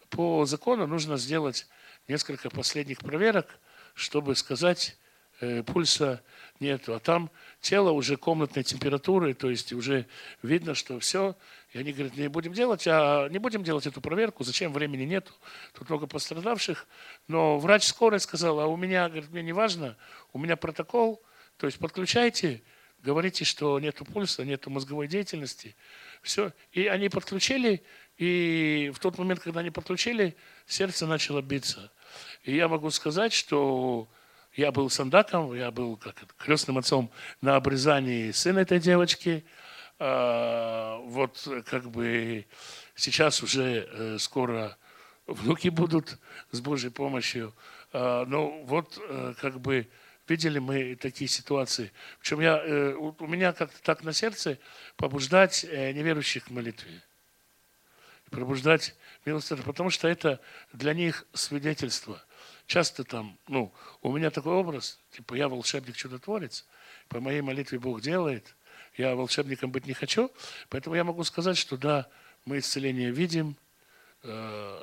по закону нужно сделать несколько последних проверок, чтобы сказать, э, пульса нету. А там тело уже комнатной температуры, то есть уже видно, что все. И они говорят, не будем делать, а не будем делать эту проверку, зачем, времени нету, тут много пострадавших. Но врач скорой сказал, а у меня, говорит, мне не важно, у меня протокол, то есть подключайте, говорите, что нету пульса, нету мозговой деятельности, все. И они подключили, и в тот момент, когда они подключили, сердце начало биться. И я могу сказать, что я был сандаком, я был как это, крестным отцом на обрезании сына этой девочки. А, вот как бы сейчас уже э, скоро внуки будут с Божьей помощью. А, но вот э, как бы видели мы такие ситуации. Причем я, э, у, у меня как-то так на сердце побуждать э, неверующих к молитве. Пробуждать милосердие, потому что это для них свидетельство. Часто там, ну, у меня такой образ, типа я волшебник, чудотворец, по моей молитве Бог делает, я волшебником быть не хочу, поэтому я могу сказать, что да, мы исцеление видим, э,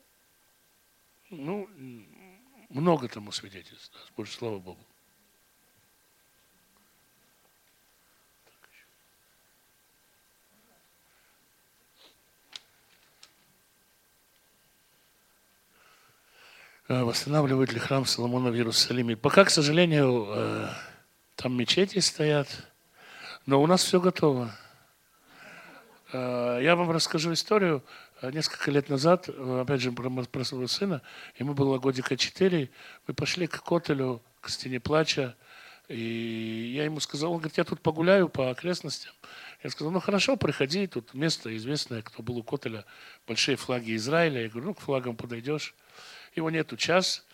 ну, много тому свидетельств, да, больше, слава Богу. Восстанавливает ли храм Соломона в Иерусалиме? Пока, к сожалению, там мечети стоят, но у нас все готово. Я вам расскажу историю. Несколько лет назад, опять же, про своего сына, ему было годика четыре, мы пошли к Котелю, к стене плача, и я ему сказал, он говорит, я тут погуляю по окрестностям. Я сказал, ну хорошо, приходи, тут место известное, кто был у Котеля, большие флаги Израиля. Я говорю, ну к флагам подойдешь. Его нету час,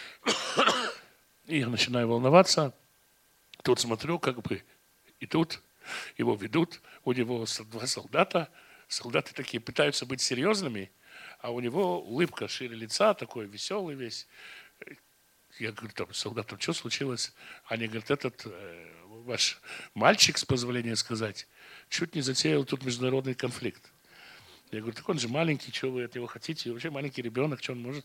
и я начинаю волноваться. Тут смотрю, как бы, и тут его ведут, у него два солдата, солдаты такие пытаются быть серьезными, а у него улыбка шире лица, такой веселый весь. Я говорю, там, солдатам, что случилось? Они говорят, этот э, ваш мальчик, с позволения сказать, чуть не затеял тут международный конфликт. Я говорю, так он же маленький, что вы от него хотите? И вообще маленький ребенок, что он может?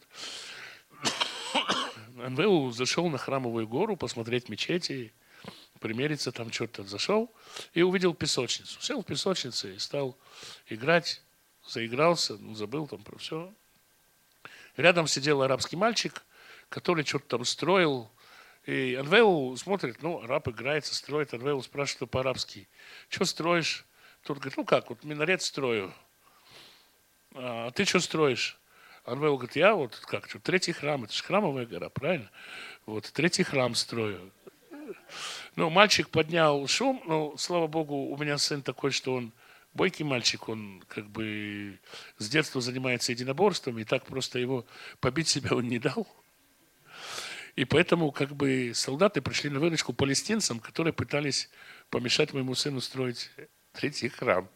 эн вэ у зашел на Храмовую гору посмотреть мечети, примериться там что-то. Зашел и увидел песочницу. Сел в песочнице и стал играть, заигрался, ну, забыл там про все. Рядом сидел арабский мальчик, который что-то там строил. И эн вэ у смотрит, ну, араб играется, строит. эн вэ у спрашивает по-арабски, что строишь? Тот говорит, ну как, вот минарет строю. А ты что строишь? эн вэ у говорит, я вот как, что, третий храм, это же храмовая гора, правильно? Вот, третий храм строю. Ну, мальчик поднял шум, но, слава богу, у меня сын такой, что он бойкий мальчик, он как бы с детства занимается единоборством, и так просто его побить себя он не дал. И поэтому как бы солдаты пришли на выручку палестинцам, которые пытались помешать моему сыну строить третий храм.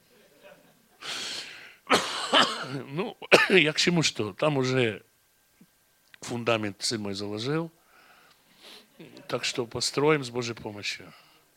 Ну, я к чему что? Там уже фундамент сын мой заложил. Так что построим с Божьей помощью.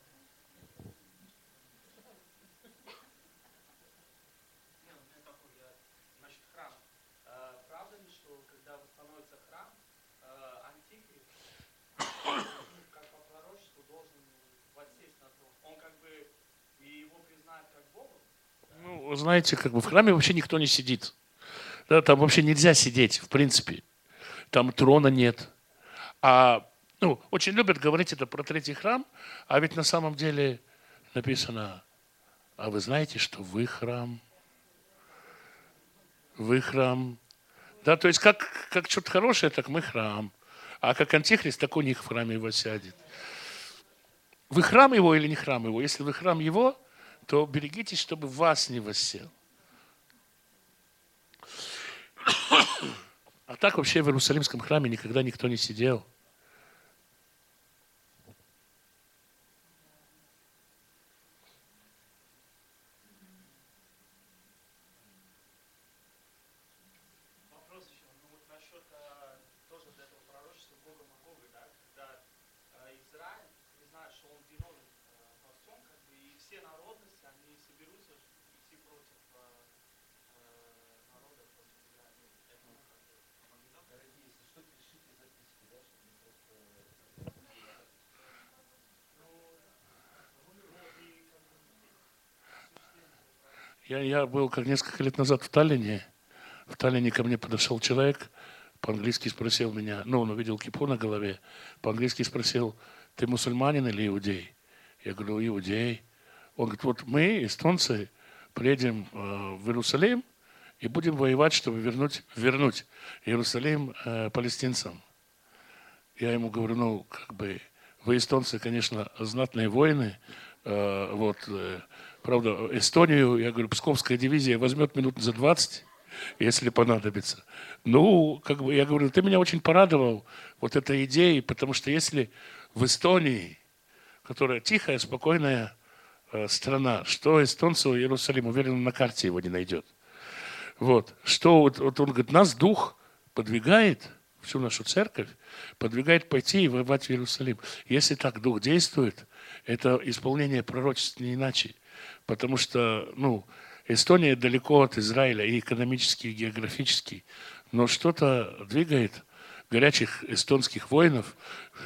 Значит, храм. Правда ли, что когда восстановится храм, антихрист, как по пророчеству, должен воссесть на трон? Он как бы и его признает как Богом? Ну, вы знаете, как бы в храме вообще никто не сидит. Да, там вообще нельзя сидеть, в принципе. Там трона нет. А ну, очень любят говорить это про третий храм, а ведь на самом деле написано, а вы знаете, что вы храм? Вы храм. Да, то есть как, как что-то хорошее, так мы храм. А как антихрист, так у них в храме его сядет. Вы храм его или не храм его? Если вы храм его, то берегитесь, чтобы в вас не воссел. А так вообще в Иерусалимском храме никогда никто не сидел. Вопрос еще, ну вот насчет тоже вот этого пророчества Бога Маговы, да, когда Израиль признает, что он виновен во всем, как бы, и все народности, они соберутся идти против народа, против Израиля. Это Я, я был как несколько лет назад в Таллине. В Таллине ко мне подошел человек, по-английски спросил меня, ну, он увидел кипу на голове, по-английски спросил, ты мусульманин или иудей? Я говорю, иудей. Он говорит, вот мы, эстонцы, приедем э, в Иерусалим и будем воевать, чтобы вернуть, вернуть Иерусалим э, палестинцам. Я ему говорю, ну, как бы, вы, эстонцы, конечно, знатные воины, э, вот, э, правда, Эстонию, я говорю, Псковская дивизия возьмет минут за двадцать, если понадобится. Ну, как бы, я говорю, ты меня очень порадовал вот этой идеей, потому что если в Эстонии, которая тихая, спокойная э, страна, что эстонцу Иерусалим, уверен, на карте его не найдет. Вот, что вот, вот он говорит, нас дух подвигает, всю нашу церковь, подвигает пойти и воевать в Иерусалим. Если так дух действует, это исполнение пророчеств не иначе. Потому что, ну, Эстония далеко от Израиля и экономически, и географически, но что-то двигает горячих эстонских воинов.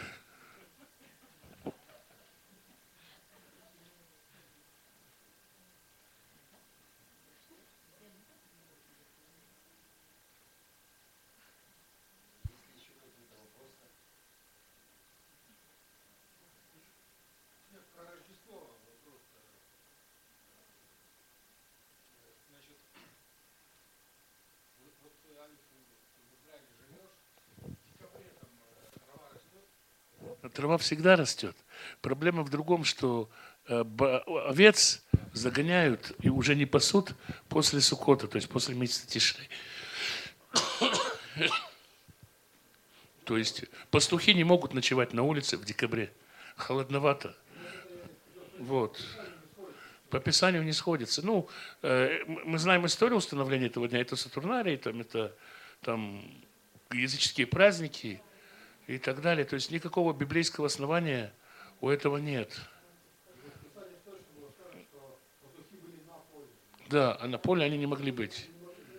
Трава всегда растет. Проблема в другом, что э, б- овец загоняют и уже не пасут после Суккота, то есть после месяца Тишрей. То есть пастухи не могут ночевать на улице в декабре. Холодновато. Вот. По Писанию не сходится. Ну, э, мы знаем историю установления этого дня. Это Сатурнарий, там, это там, языческие праздники и так далее. То есть никакого библейского основания у этого нет. Да, а на поле они не могли быть.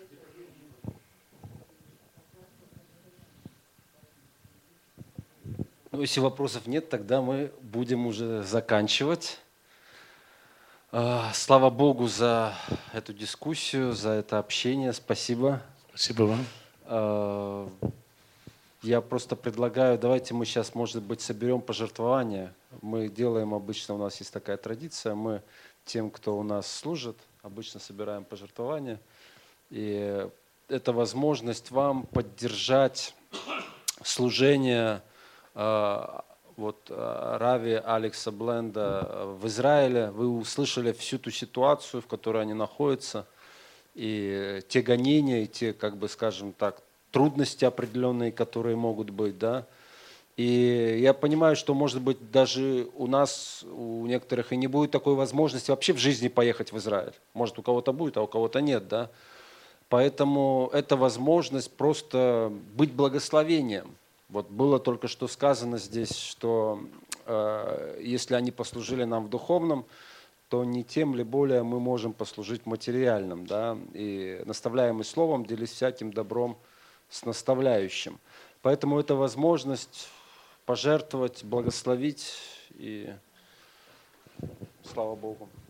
Ну, если вопросов нет, тогда мы будем уже заканчивать. А, Слава Богу за эту дискуссию, за это общение. Спасибо. Спасибо вам. А, Я просто предлагаю, давайте мы сейчас, может быть, соберем пожертвования. Мы делаем обычно, у нас есть такая традиция, мы тем, кто у нас служит, обычно собираем пожертвования. И это возможность вам поддержать служение э, вот, э, Рави Алекса Бленда в Израиле. Вы услышали всю ту ситуацию, в которой они находятся, и те гонения, и те, как бы, скажем так, трудности определенные, которые могут быть, да. И я понимаю, что, может быть, даже у нас, у некоторых и не будет такой возможности вообще в жизни поехать в Израиль. Может, у кого-то будет, а у кого-то нет, да. Поэтому это возможность просто быть благословением. Вот было только что сказано здесь, что э, если они послужили нам в духовном, то не тем ли более мы можем послужить материальным, да, и наставляемый словом делись всяким добром с наставляющим. Поэтому это возможность пожертвовать, благословить, и слава Богу.